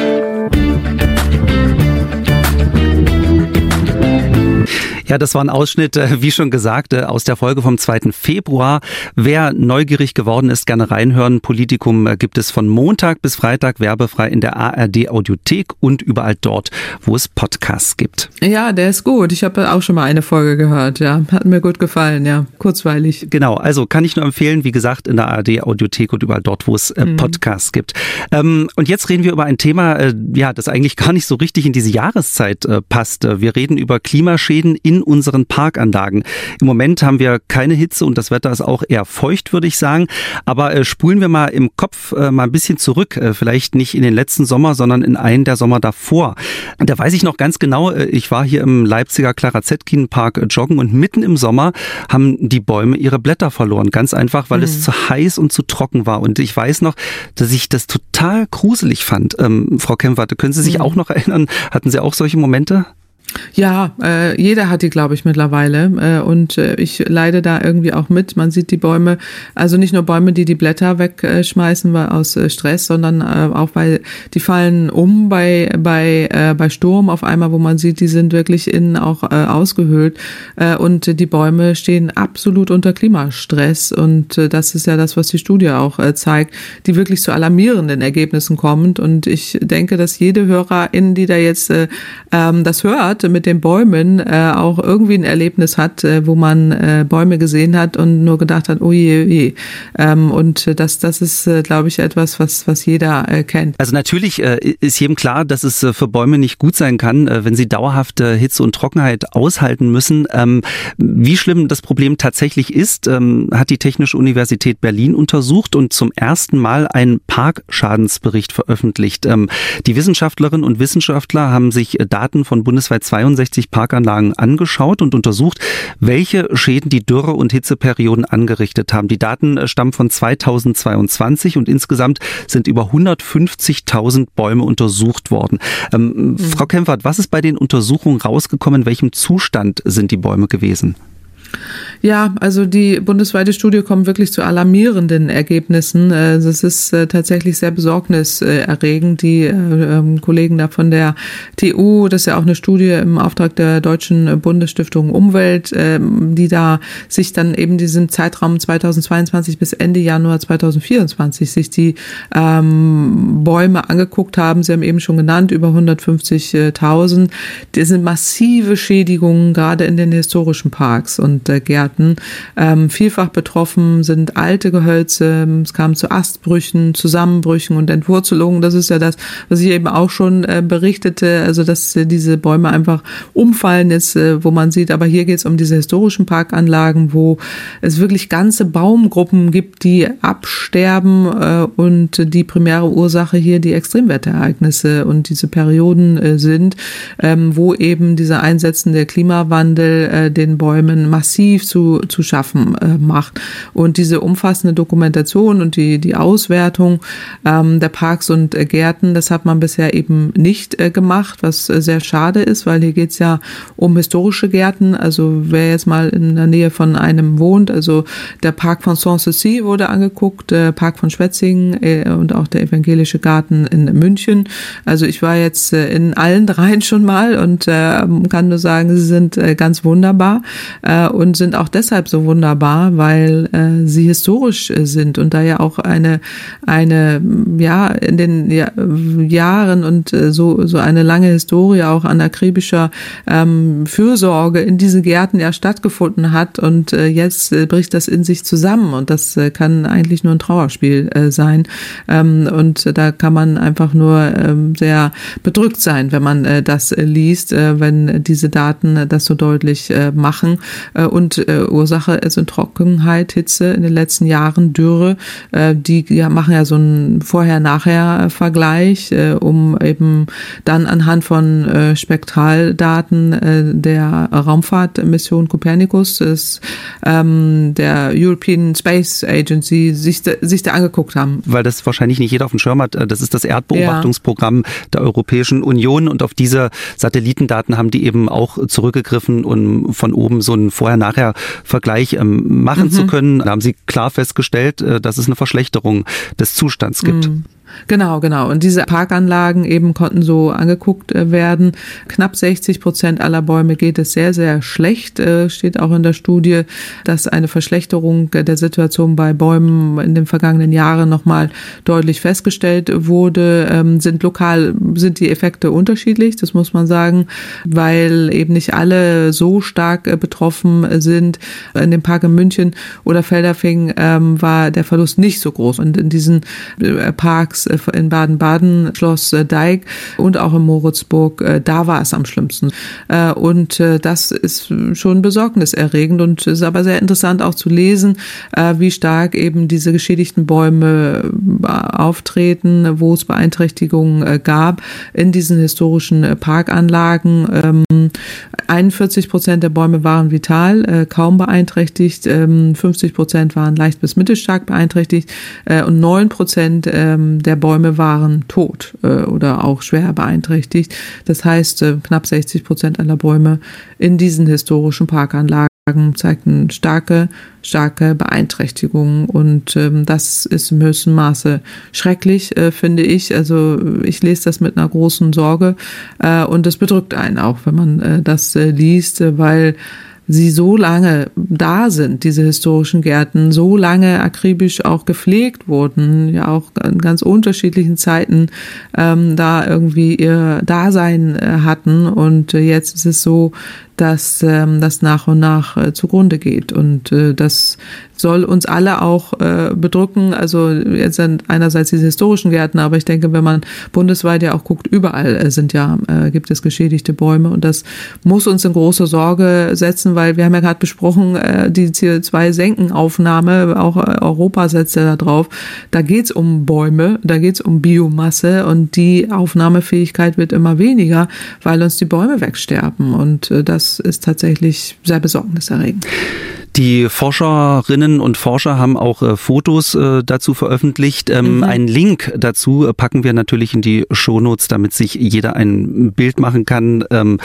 Ja, das war ein Ausschnitt, wie schon gesagt, aus der Folge vom zweiten Februar. Wer neugierig geworden ist, gerne reinhören. Politikum gibt es von Montag bis Freitag werbefrei in der A R D Audiothek und überall dort, wo es Podcasts gibt.
Ja, der ist gut. Ich habe auch schon mal eine Folge gehört, ja. Hat mir gut gefallen, ja. Kurzweilig.
Genau, also kann ich nur empfehlen, wie gesagt, in der A R D Audiothek und überall dort, wo es äh, Podcasts mhm. gibt. Ähm, und jetzt reden wir über ein Thema, äh, ja, das eigentlich gar nicht so richtig in diese Jahreszeit äh, passt. Wir reden über Klimaschäden in unseren Parkanlagen. Im Moment haben wir keine Hitze und das Wetter ist auch eher feucht, würde ich sagen. Aber äh, spulen wir mal im Kopf äh, mal ein bisschen zurück. Äh, vielleicht nicht in den letzten Sommer, sondern in einen der Sommer davor. Da weiß ich noch ganz genau, äh, ich war hier im Leipziger Clara-Zetkin-Park äh, joggen und mitten im Sommer haben die Bäume ihre Blätter verloren. Ganz einfach, weil mhm. es zu heiß und zu trocken war. Und ich weiß noch, dass ich das total gruselig fand. Ähm, Frau Kempfert, können Sie sich mhm. auch noch erinnern? Hatten Sie auch solche Momente?
Ja, äh, jeder hat die, glaube ich, mittlerweile. Äh, und äh, ich leide da irgendwie auch mit. Man sieht die Bäume, also nicht nur Bäume, die die Blätter wegschmeißen weil aus äh, Stress, sondern äh, auch weil die fallen um bei bei äh, bei Sturm auf einmal, wo man sieht, die sind wirklich innen auch äh, ausgehöhlt. Äh, und die Bäume stehen absolut unter Klimastress. Und äh, das ist ja das, was die Studie auch äh, zeigt, die wirklich zu alarmierenden Ergebnissen kommt. Und ich denke, dass jede Hörerin, die da jetzt äh, ähm, das hört, mit den Bäumen äh, auch irgendwie ein Erlebnis hat, äh, wo man äh, Bäume gesehen hat und nur gedacht hat, oh je, oh je. Ähm, und das, das ist, äh, glaube ich, etwas, was, was jeder äh, kennt.
Also natürlich äh, ist jedem klar, dass es äh, für Bäume nicht gut sein kann, äh, wenn sie dauerhafte Hitze und Trockenheit aushalten müssen. Ähm, wie schlimm das Problem tatsächlich ist, ähm, hat die Technische Universität Berlin untersucht und zum ersten Mal einen Parkschadensbericht veröffentlicht. Ähm, die Wissenschaftlerinnen und Wissenschaftler haben sich äh, Daten von bundesweit zweiundsechzig Parkanlagen angeschaut und untersucht, welche Schäden die Dürre- und Hitzeperioden angerichtet haben. Die Daten stammen von zweitausendzweiundzwanzig und insgesamt sind über hundertfünfzigtausend Bäume untersucht worden. Ähm, mhm. Frau Kempfert, was ist bei den Untersuchungen rausgekommen? In welchem Zustand sind die Bäume gewesen?
Ja, also die bundesweite Studie kommt wirklich zu alarmierenden Ergebnissen. Das ist tatsächlich sehr besorgniserregend. Die äh, Kollegen da von der T U, das ist ja auch eine Studie im Auftrag der Deutschen Bundesstiftung Umwelt, äh, die da sich dann eben diesen Zeitraum zweitausendzweiundzwanzig bis Ende Januar zweitausendvierundzwanzig sich die ähm, Bäume angeguckt haben. Sie haben eben schon genannt, über hundertfünfzigtausend. Das sind massive Schädigungen, gerade in den historischen Parks. Und und äh, Gärten. Ähm, vielfach betroffen sind alte Gehölze, es kam zu Astbrüchen, Zusammenbrüchen und Entwurzelungen. Das ist ja das, was ich eben auch schon äh, berichtete, also dass äh, diese Bäume einfach umfallen ist, äh, wo man sieht, aber hier geht es um diese historischen Parkanlagen, wo es wirklich ganze Baumgruppen gibt, die absterben äh, und die primäre Ursache hier die Extremwetterereignisse und diese Perioden äh, sind, ähm, wo eben dieser einsetzende Klimawandel äh, den Bäumen massiv zu, zu schaffen äh, macht. Und diese umfassende Dokumentation und die, die Auswertung ähm, der Parks und äh, Gärten, das hat man bisher eben nicht äh, gemacht, was äh, sehr schade ist, weil hier geht es ja um historische Gärten. Also wer jetzt mal in der Nähe von einem wohnt, also der Park von Sanssouci wurde angeguckt, der Park von Schwetzingen äh, und auch der Evangelische Garten in München. Also ich war jetzt äh, in allen dreien schon mal und äh, kann nur sagen, sie sind äh, ganz wunderbar äh, und sind auch deshalb so wunderbar, weil äh, sie historisch äh, sind und da ja auch eine eine ja in den ja, Jahren und äh, so so eine lange Historie auch an akribischer ähm, Fürsorge in diesen Gärten ja stattgefunden hat und äh, jetzt äh, bricht das in sich zusammen und das äh, kann eigentlich nur ein Trauerspiel äh, sein ähm, und äh, da kann man einfach nur äh, sehr bedrückt sein, wenn man äh, das äh, liest, äh, wenn diese Daten äh, das so deutlich äh, machen äh, und äh, Ursache sind Trockenheit, Hitze in den letzten Jahren, Dürre, äh, die ja, machen ja so einen Vorher-Nachher-Vergleich, äh, um eben dann anhand von äh, Spektraldaten äh, der Raumfahrtmission Copernicus, des, ähm, der European Space Agency, sich, sich da angeguckt haben.
Weil das wahrscheinlich nicht jeder auf dem Schirm hat. Das ist das Erdbeobachtungsprogramm ja. der Europäischen Union und auf diese Satellitendaten haben die eben auch zurückgegriffen, um von oben so einen Vorher-Nachher-Vergleich ähm, machen mhm. zu können. Da haben sie klar festgestellt, äh, dass es eine Verschlechterung des Zustands gibt. Mhm.
Genau, genau. Und diese Parkanlagen eben konnten so angeguckt werden. Knapp sechzig Prozent aller Bäume geht es sehr, sehr schlecht. Steht auch in der Studie, dass eine Verschlechterung der Situation bei Bäumen in den vergangenen Jahren nochmal deutlich festgestellt wurde. Sind lokal, sind die Effekte unterschiedlich, das muss man sagen, weil eben nicht alle so stark betroffen sind. In dem Park in München oder Feldafing war der Verlust nicht so groß. Und in diesen Parks in Baden-Baden, Schloss Deik und auch in Moritzburg, da war es am schlimmsten. Und das ist schon besorgniserregend und es ist aber sehr interessant auch zu lesen, wie stark eben diese geschädigten Bäume auftreten, wo es Beeinträchtigungen gab in diesen historischen Parkanlagen. einundvierzig Prozent der Bäume waren vital, kaum beeinträchtigt, fünfzig Prozent waren leicht bis mittelstark beeinträchtigt und neun Prozent der Bäume waren tot oder auch schwer beeinträchtigt. Das heißt, knapp sechzig Prozent aller Bäume in diesen historischen Parkanlagen zeigten starke, starke Beeinträchtigungen und ähm, das ist im höchsten Maße schrecklich, äh, finde ich. Also ich lese das mit einer großen Sorge äh, und es bedrückt einen auch, wenn man äh, das äh, liest, äh, weil sie so lange da sind, diese historischen Gärten, so lange akribisch auch gepflegt wurden, ja auch in ganz unterschiedlichen Zeiten ähm, da irgendwie ihr Dasein äh, hatten und äh, jetzt ist es so, dass ähm, das nach und nach äh, zugrunde geht und äh, das soll uns alle auch äh, bedrücken. Also jetzt sind einerseits diese historischen Gärten, aber ich denke, wenn man bundesweit ja auch guckt, überall äh, sind ja äh, gibt es geschädigte Bäume und das muss uns in große Sorge setzen, weil wir haben ja gerade besprochen, äh, die C O zwei Senkenaufnahme, auch äh, Europa setzt ja da drauf. Da geht's um Bäume, da geht's um Biomasse und die Aufnahmefähigkeit wird immer weniger, weil uns die Bäume wegsterben und äh, das Das ist tatsächlich sehr besorgniserregend.
Die Forscherinnen und Forscher haben auch äh, Fotos äh, dazu veröffentlicht. Ähm, mhm. Einen Link dazu äh, packen wir natürlich in die Shownotes, damit sich jeder ein Bild machen kann. Ähm,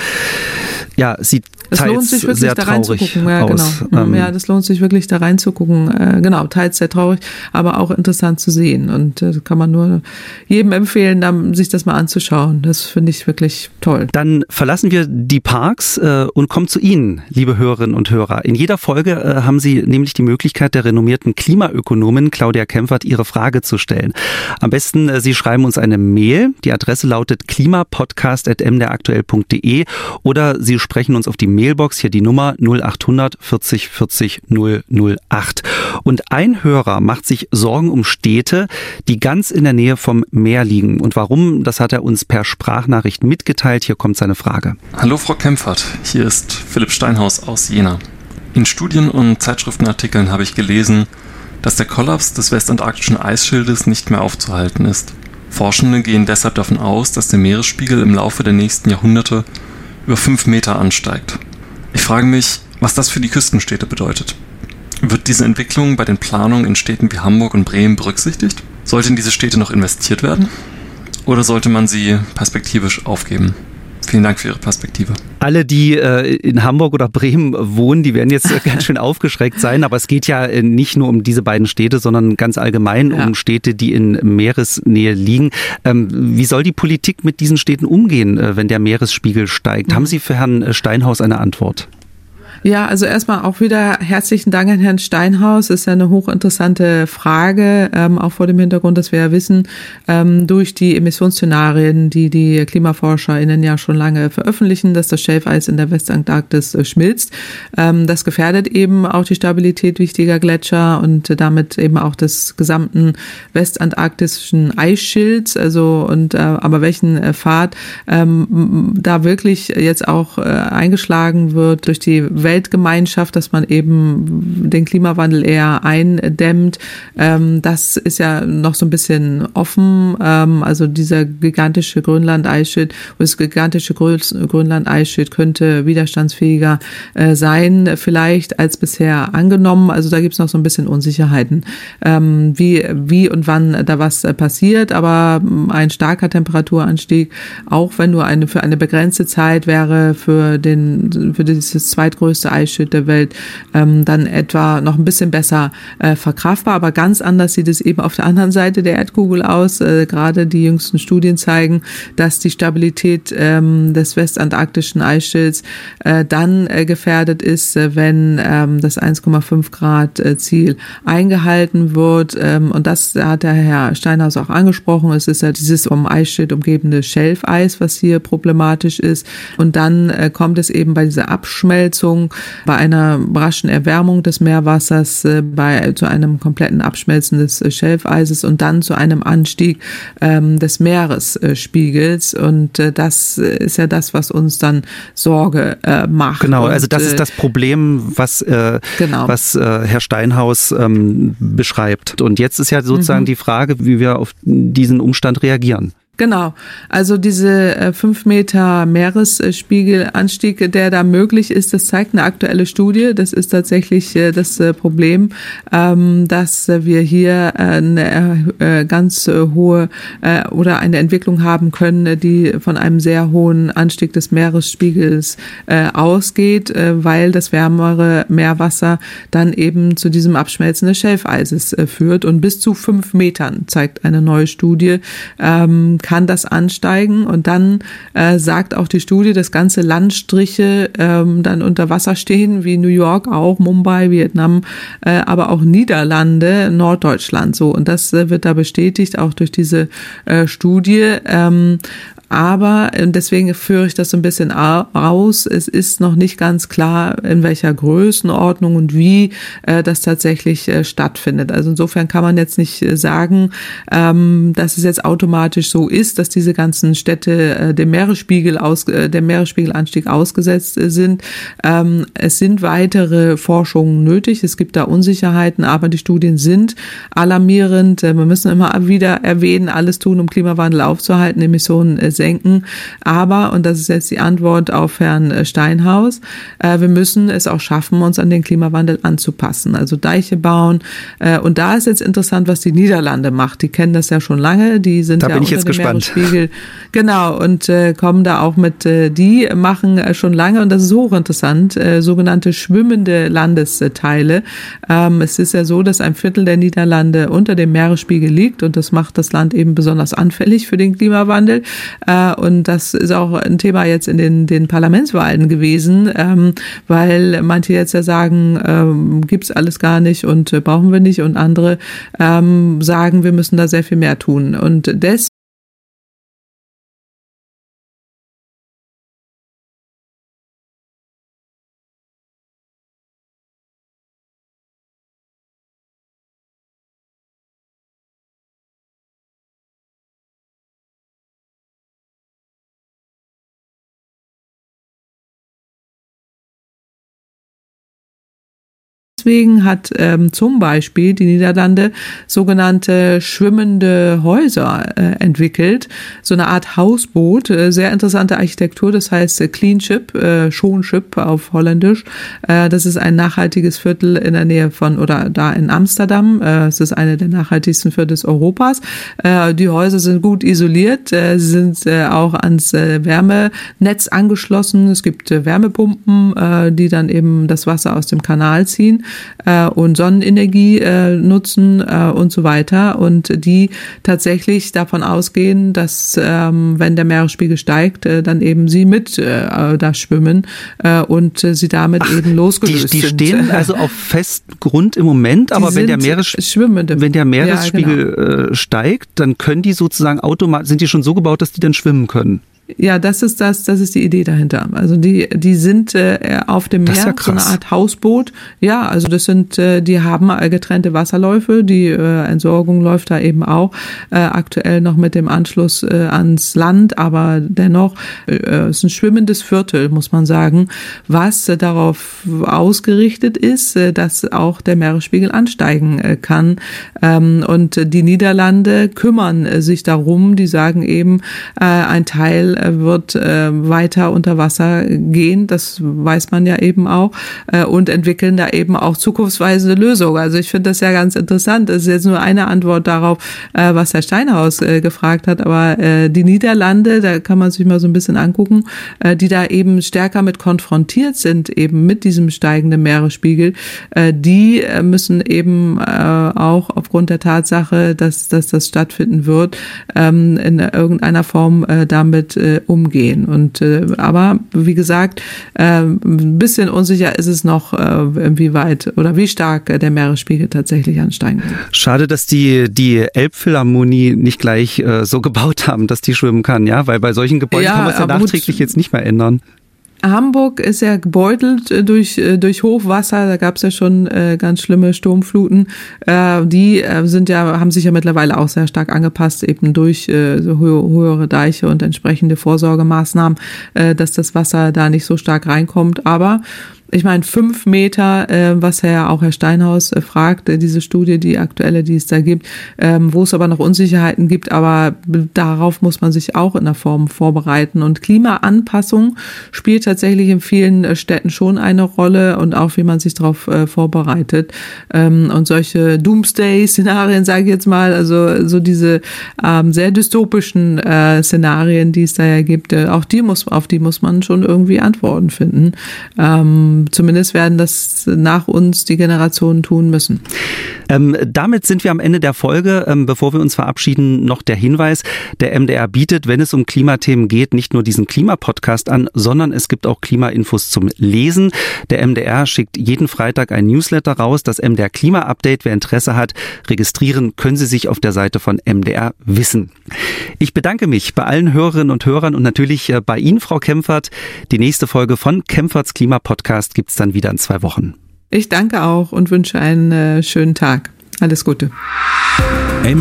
ja, sieht
es lohnt sich wirklich,
sehr
da
traurig
reinzugucken. Ja,
aus.
Genau.
Ähm,
ja, das lohnt sich wirklich, da reinzugucken. Äh, genau, teils sehr traurig, aber auch interessant zu sehen. Und äh, kann man nur jedem empfehlen, dann, sich das mal anzuschauen. Das finde ich wirklich toll.
Dann verlassen wir die Parks äh, und kommen zu Ihnen, liebe Hörerinnen und Hörer. In jeder Folge äh, haben Sie nämlich die Möglichkeit, der renommierten Klimaökonomin Claudia Kempfert Ihre Frage zu stellen. Am besten, äh, Sie schreiben uns eine Mail. Die Adresse lautet klimapodcast at m d r aktuell punkt d e oder Sie sprechen uns auf die Mailbox, hier die Nummer null achthundert vierzig vierzig null null acht. Und ein Hörer macht sich Sorgen um Städte, die ganz in der Nähe vom Meer liegen. Und warum, das hat er uns per Sprachnachricht mitgeteilt. Hier kommt seine Frage.
Hallo Frau Kempfert, hier ist Philipp Steinhaus aus Jena. In Studien und Zeitschriftenartikeln habe ich gelesen, dass der Kollaps des westantarktischen Eisschildes nicht mehr aufzuhalten ist. Forschende gehen deshalb davon aus, dass der Meeresspiegel im Laufe der nächsten Jahrhunderte über fünf Meter ansteigt. Ich frage mich, was das für die Küstenstädte bedeutet. Wird diese Entwicklung bei den Planungen in Städten wie Hamburg und Bremen berücksichtigt? Sollte in diese Städte noch investiert werden? Oder sollte man sie perspektivisch aufgeben? Vielen Dank für Ihre Perspektive.
Alle, die äh, in Hamburg oder Bremen wohnen, die werden jetzt äh, ganz schön aufgeschreckt sein. Aber es geht ja äh, nicht nur um diese beiden Städte, sondern ganz allgemein ja. um Städte, die in Meeresnähe liegen. Ähm, wie soll die Politik mit diesen Städten umgehen, äh, wenn der Meeresspiegel steigt? Mhm. Haben Sie für Herrn Steinhaus eine Antwort?
Ja, also erstmal auch wieder herzlichen Dank an Herrn Steinhaus. Ist ja eine hochinteressante Frage, ähm, auch vor dem Hintergrund, dass wir ja wissen, ähm, durch die Emissionsszenarien, die die KlimaforscherInnen ja schon lange veröffentlichen, dass das Schelfeis in der Westantarktis äh, schmilzt. Ähm, das gefährdet eben auch die Stabilität wichtiger Gletscher und äh, damit eben auch des gesamten westantarktischen Eisschilds. Also und äh, aber welchen äh, Pfad ähm, da wirklich jetzt auch äh, eingeschlagen wird durch die Weltgemeinschaft, dass man eben den Klimawandel eher eindämmt. Ähm, das ist ja noch so ein bisschen offen. Ähm, also dieser gigantische Grönland-Eisschild, das gigantische Grönland-Eisschild könnte widerstandsfähiger äh, sein, vielleicht als bisher angenommen. Also da gibt es noch so ein bisschen Unsicherheiten, ähm, wie, wie und wann da was äh, passiert. Aber ein starker Temperaturanstieg, auch wenn nur eine für eine begrenzte Zeit wäre für den für dieses zweitgrößte Eisschild der Welt, ähm, dann etwa noch ein bisschen besser äh, verkraftbar. Aber ganz anders sieht es eben auf der anderen Seite der Erdkugel aus. Äh, gerade die jüngsten Studien zeigen, dass die Stabilität ähm, des westantarktischen Eisschilds äh, dann äh, gefährdet ist, äh, wenn ähm, das eins Komma fünf Grad äh, Ziel eingehalten wird. Ähm, und das hat der Herr Steinhaus auch angesprochen. Es ist ja dieses um Eisschild umgebende Schelfeis, was hier problematisch ist. Und dann äh, kommt es eben bei dieser Abschmelzung, bei einer raschen Erwärmung des Meerwassers, äh, bei zu einem kompletten Abschmelzen des äh, Schelfeises und dann zu einem Anstieg ähm, des Meeresspiegels. Und äh, das ist ja das, was uns dann Sorge äh, macht.
Genau,
und,
also das ist das Problem, was, äh, genau. was äh, Herr Steinhaus ähm, beschreibt. Und jetzt ist ja sozusagen mhm. die Frage, wie wir auf diesen Umstand reagieren.
Genau, also diese äh, fünf Meter Meeresspiegelanstieg, der da möglich ist, das zeigt eine aktuelle Studie. Das ist tatsächlich äh, das äh, Problem, ähm, dass äh, wir hier äh, eine äh, ganz äh, hohe äh, oder eine Entwicklung haben können, die von einem sehr hohen Anstieg des Meeresspiegels äh, ausgeht, äh, weil das wärmere Meerwasser dann eben zu diesem Abschmelzen des Schelfeises äh, führt. Und bis zu fünf Metern, zeigt eine neue Studie, ähm, kann das ansteigen und dann äh, sagt auch die Studie, dass ganze Landstriche ähm, dann unter Wasser stehen, wie New York auch, Mumbai, Vietnam, äh, aber auch Niederlande, Norddeutschland so. Und das äh, wird da bestätigt, auch durch diese äh, Studie. Ähm, Aber deswegen führe ich das so ein bisschen aus. Es ist noch nicht ganz klar, in welcher Größenordnung und wie äh, das tatsächlich äh, stattfindet. Also insofern kann man jetzt nicht äh, sagen, ähm, dass es jetzt automatisch so ist, dass diese ganzen Städte äh, dem Meeresspiegel aus, äh, dem Meeresspiegelanstieg ausgesetzt äh, sind. Ähm, es sind weitere Forschungen nötig. Es gibt da Unsicherheiten, aber die Studien sind alarmierend. Äh, wir müssen immer wieder erwähnen, alles tun, um Klimawandel aufzuhalten, Emissionen äh, senken. Aber, und das ist jetzt die Antwort auf Herrn Steinhaus, äh, wir müssen es auch schaffen, uns an den Klimawandel anzupassen. Also Deiche bauen. Äh, und da ist jetzt interessant, was die Niederlande macht. Die kennen das ja schon lange. Die sind
da
ja
bin ich
unter
jetzt
dem
gespannt.
Meeresspiegel. Genau. Und äh, kommen da auch mit, äh, die machen äh, schon lange, und das ist hochinteressant, äh, sogenannte schwimmende Landesteile. Ähm, es ist ja so, dass ein Viertel der Niederlande unter dem Meeresspiegel liegt, und das macht das Land eben besonders anfällig für den Klimawandel. Und das ist auch ein Thema jetzt in den, den Parlamentswahlen gewesen, ähm, weil manche jetzt ja sagen, ähm, gibt's alles gar nicht und äh, brauchen wir nicht, und andere ähm, sagen, wir müssen da sehr viel mehr tun. Und deswegen deswegen hat ähm, zum Beispiel die Niederlande sogenannte schwimmende Häuser äh, entwickelt, so eine Art Hausboot, äh, sehr interessante Architektur, das heißt äh, Clean Ship, äh, Schoonschip auf Holländisch. Äh, das ist ein nachhaltiges Viertel in der Nähe von, oder da in Amsterdam. Äh, es ist eine der nachhaltigsten Viertel Europas. Äh, die Häuser sind gut isoliert, äh, sind äh, auch ans äh, Wärmenetz angeschlossen. Es gibt äh, Wärmepumpen, äh, die dann eben das Wasser aus dem Kanal ziehen äh, und Sonnenenergie äh, nutzen äh, und so weiter. Und die tatsächlich davon ausgehen, dass ähm, wenn der Meeresspiegel steigt, äh, dann eben sie mit äh, da schwimmen äh, und äh, sie damit Ach, eben losgelöst
die, die
sind.
Die stehen also auf festem Grund im Moment, aber wenn der, Meeres, wenn der Meeresspiegel ja, genau. äh, steigt, dann können die sozusagen automatisch, sind die schon so gebaut, dass die dann schwimmen können?
Ja, das ist das, das ist die Idee dahinter. Also die, die sind äh, auf dem Meer, ja so eine Art Hausboot. Ja, also das sind, äh, die haben getrennte Wasserläufe. Die äh, Entsorgung läuft da eben auch äh, aktuell noch mit dem Anschluss äh, ans Land, aber dennoch äh, es ist ein schwimmendes Viertel, muss man sagen, was äh, darauf ausgerichtet ist, äh, dass auch der Meeresspiegel ansteigen äh, kann. Ähm, und die Niederlande kümmern äh, sich darum. Die sagen eben, äh, ein Teil wird äh, weiter unter Wasser gehen, das weiß man ja eben auch, äh, und entwickeln da eben auch zukunftsweisende Lösungen. Also ich finde das ja ganz interessant. Das ist jetzt nur eine Antwort darauf, äh, was Herr Steinhaus äh, gefragt hat, aber äh, die Niederlande, da kann man sich mal so ein bisschen angucken, äh, die da eben stärker mit konfrontiert sind, eben mit diesem steigenden Meeresspiegel, äh, die äh, müssen eben äh, auch aufgrund der Tatsache, dass, dass das stattfinden wird, ähm, in irgendeiner Form äh, damit äh, umgehen. Und äh, aber wie gesagt, äh, ein bisschen unsicher ist es noch, äh, wie weit oder wie stark äh, der Meeresspiegel tatsächlich ansteigen wird.
Schade, dass die die Elbphilharmonie nicht gleich äh, so gebaut haben, dass die schwimmen kann, ja, weil bei solchen Gebäuden ja, kann man es ja nachträglich gut. jetzt nicht mehr ändern.
Hamburg ist ja gebeutelt durch durch Hochwasser, da gab es ja schon äh, ganz schlimme Sturmfluten. Äh, die äh, sind ja haben sich ja mittlerweile auch sehr stark angepasst, eben durch äh, so hö- höhere Deiche und entsprechende Vorsorgemaßnahmen, äh, dass das Wasser da nicht so stark reinkommt. Aber ich meine, fünf Meter, äh, was ja auch Herr Steinhaus äh, fragt, äh, diese Studie, die aktuelle, die es da gibt, ähm, wo es aber noch Unsicherheiten gibt, aber darauf muss man sich auch in der Form vorbereiten. Und Klimaanpassung spielt tatsächlich in vielen Städten schon eine Rolle und auch, wie man sich darauf äh, vorbereitet. Ähm, und solche Doomsday-Szenarien, sage ich jetzt mal, also so diese ähm, sehr dystopischen äh, Szenarien, die es da ja gibt, äh, auch die muss, auf die muss man schon irgendwie Antworten finden. Ähm, Zumindest werden das nach uns die Generationen tun müssen.
Ähm, damit sind wir am Ende der Folge. Ähm, bevor wir uns verabschieden, noch der Hinweis. Der M D R bietet, wenn es um Klimathemen geht, nicht nur diesen Klimapodcast an, sondern es gibt auch Klimainfos zum Lesen. Der M D R schickt jeden Freitag ein Newsletter raus, das M D R Klima-Update. Wer Interesse hat, registrieren können Sie sich auf der Seite von M D R Wissen. Ich bedanke mich bei allen Hörerinnen und Hörern und natürlich bei Ihnen, Frau Kempfert. Die nächste Folge von Kempferts Klimapodcast gibt's dann wieder in zwei Wochen.
Ich danke auch und wünsche einen äh, schönen Tag. Alles Gute.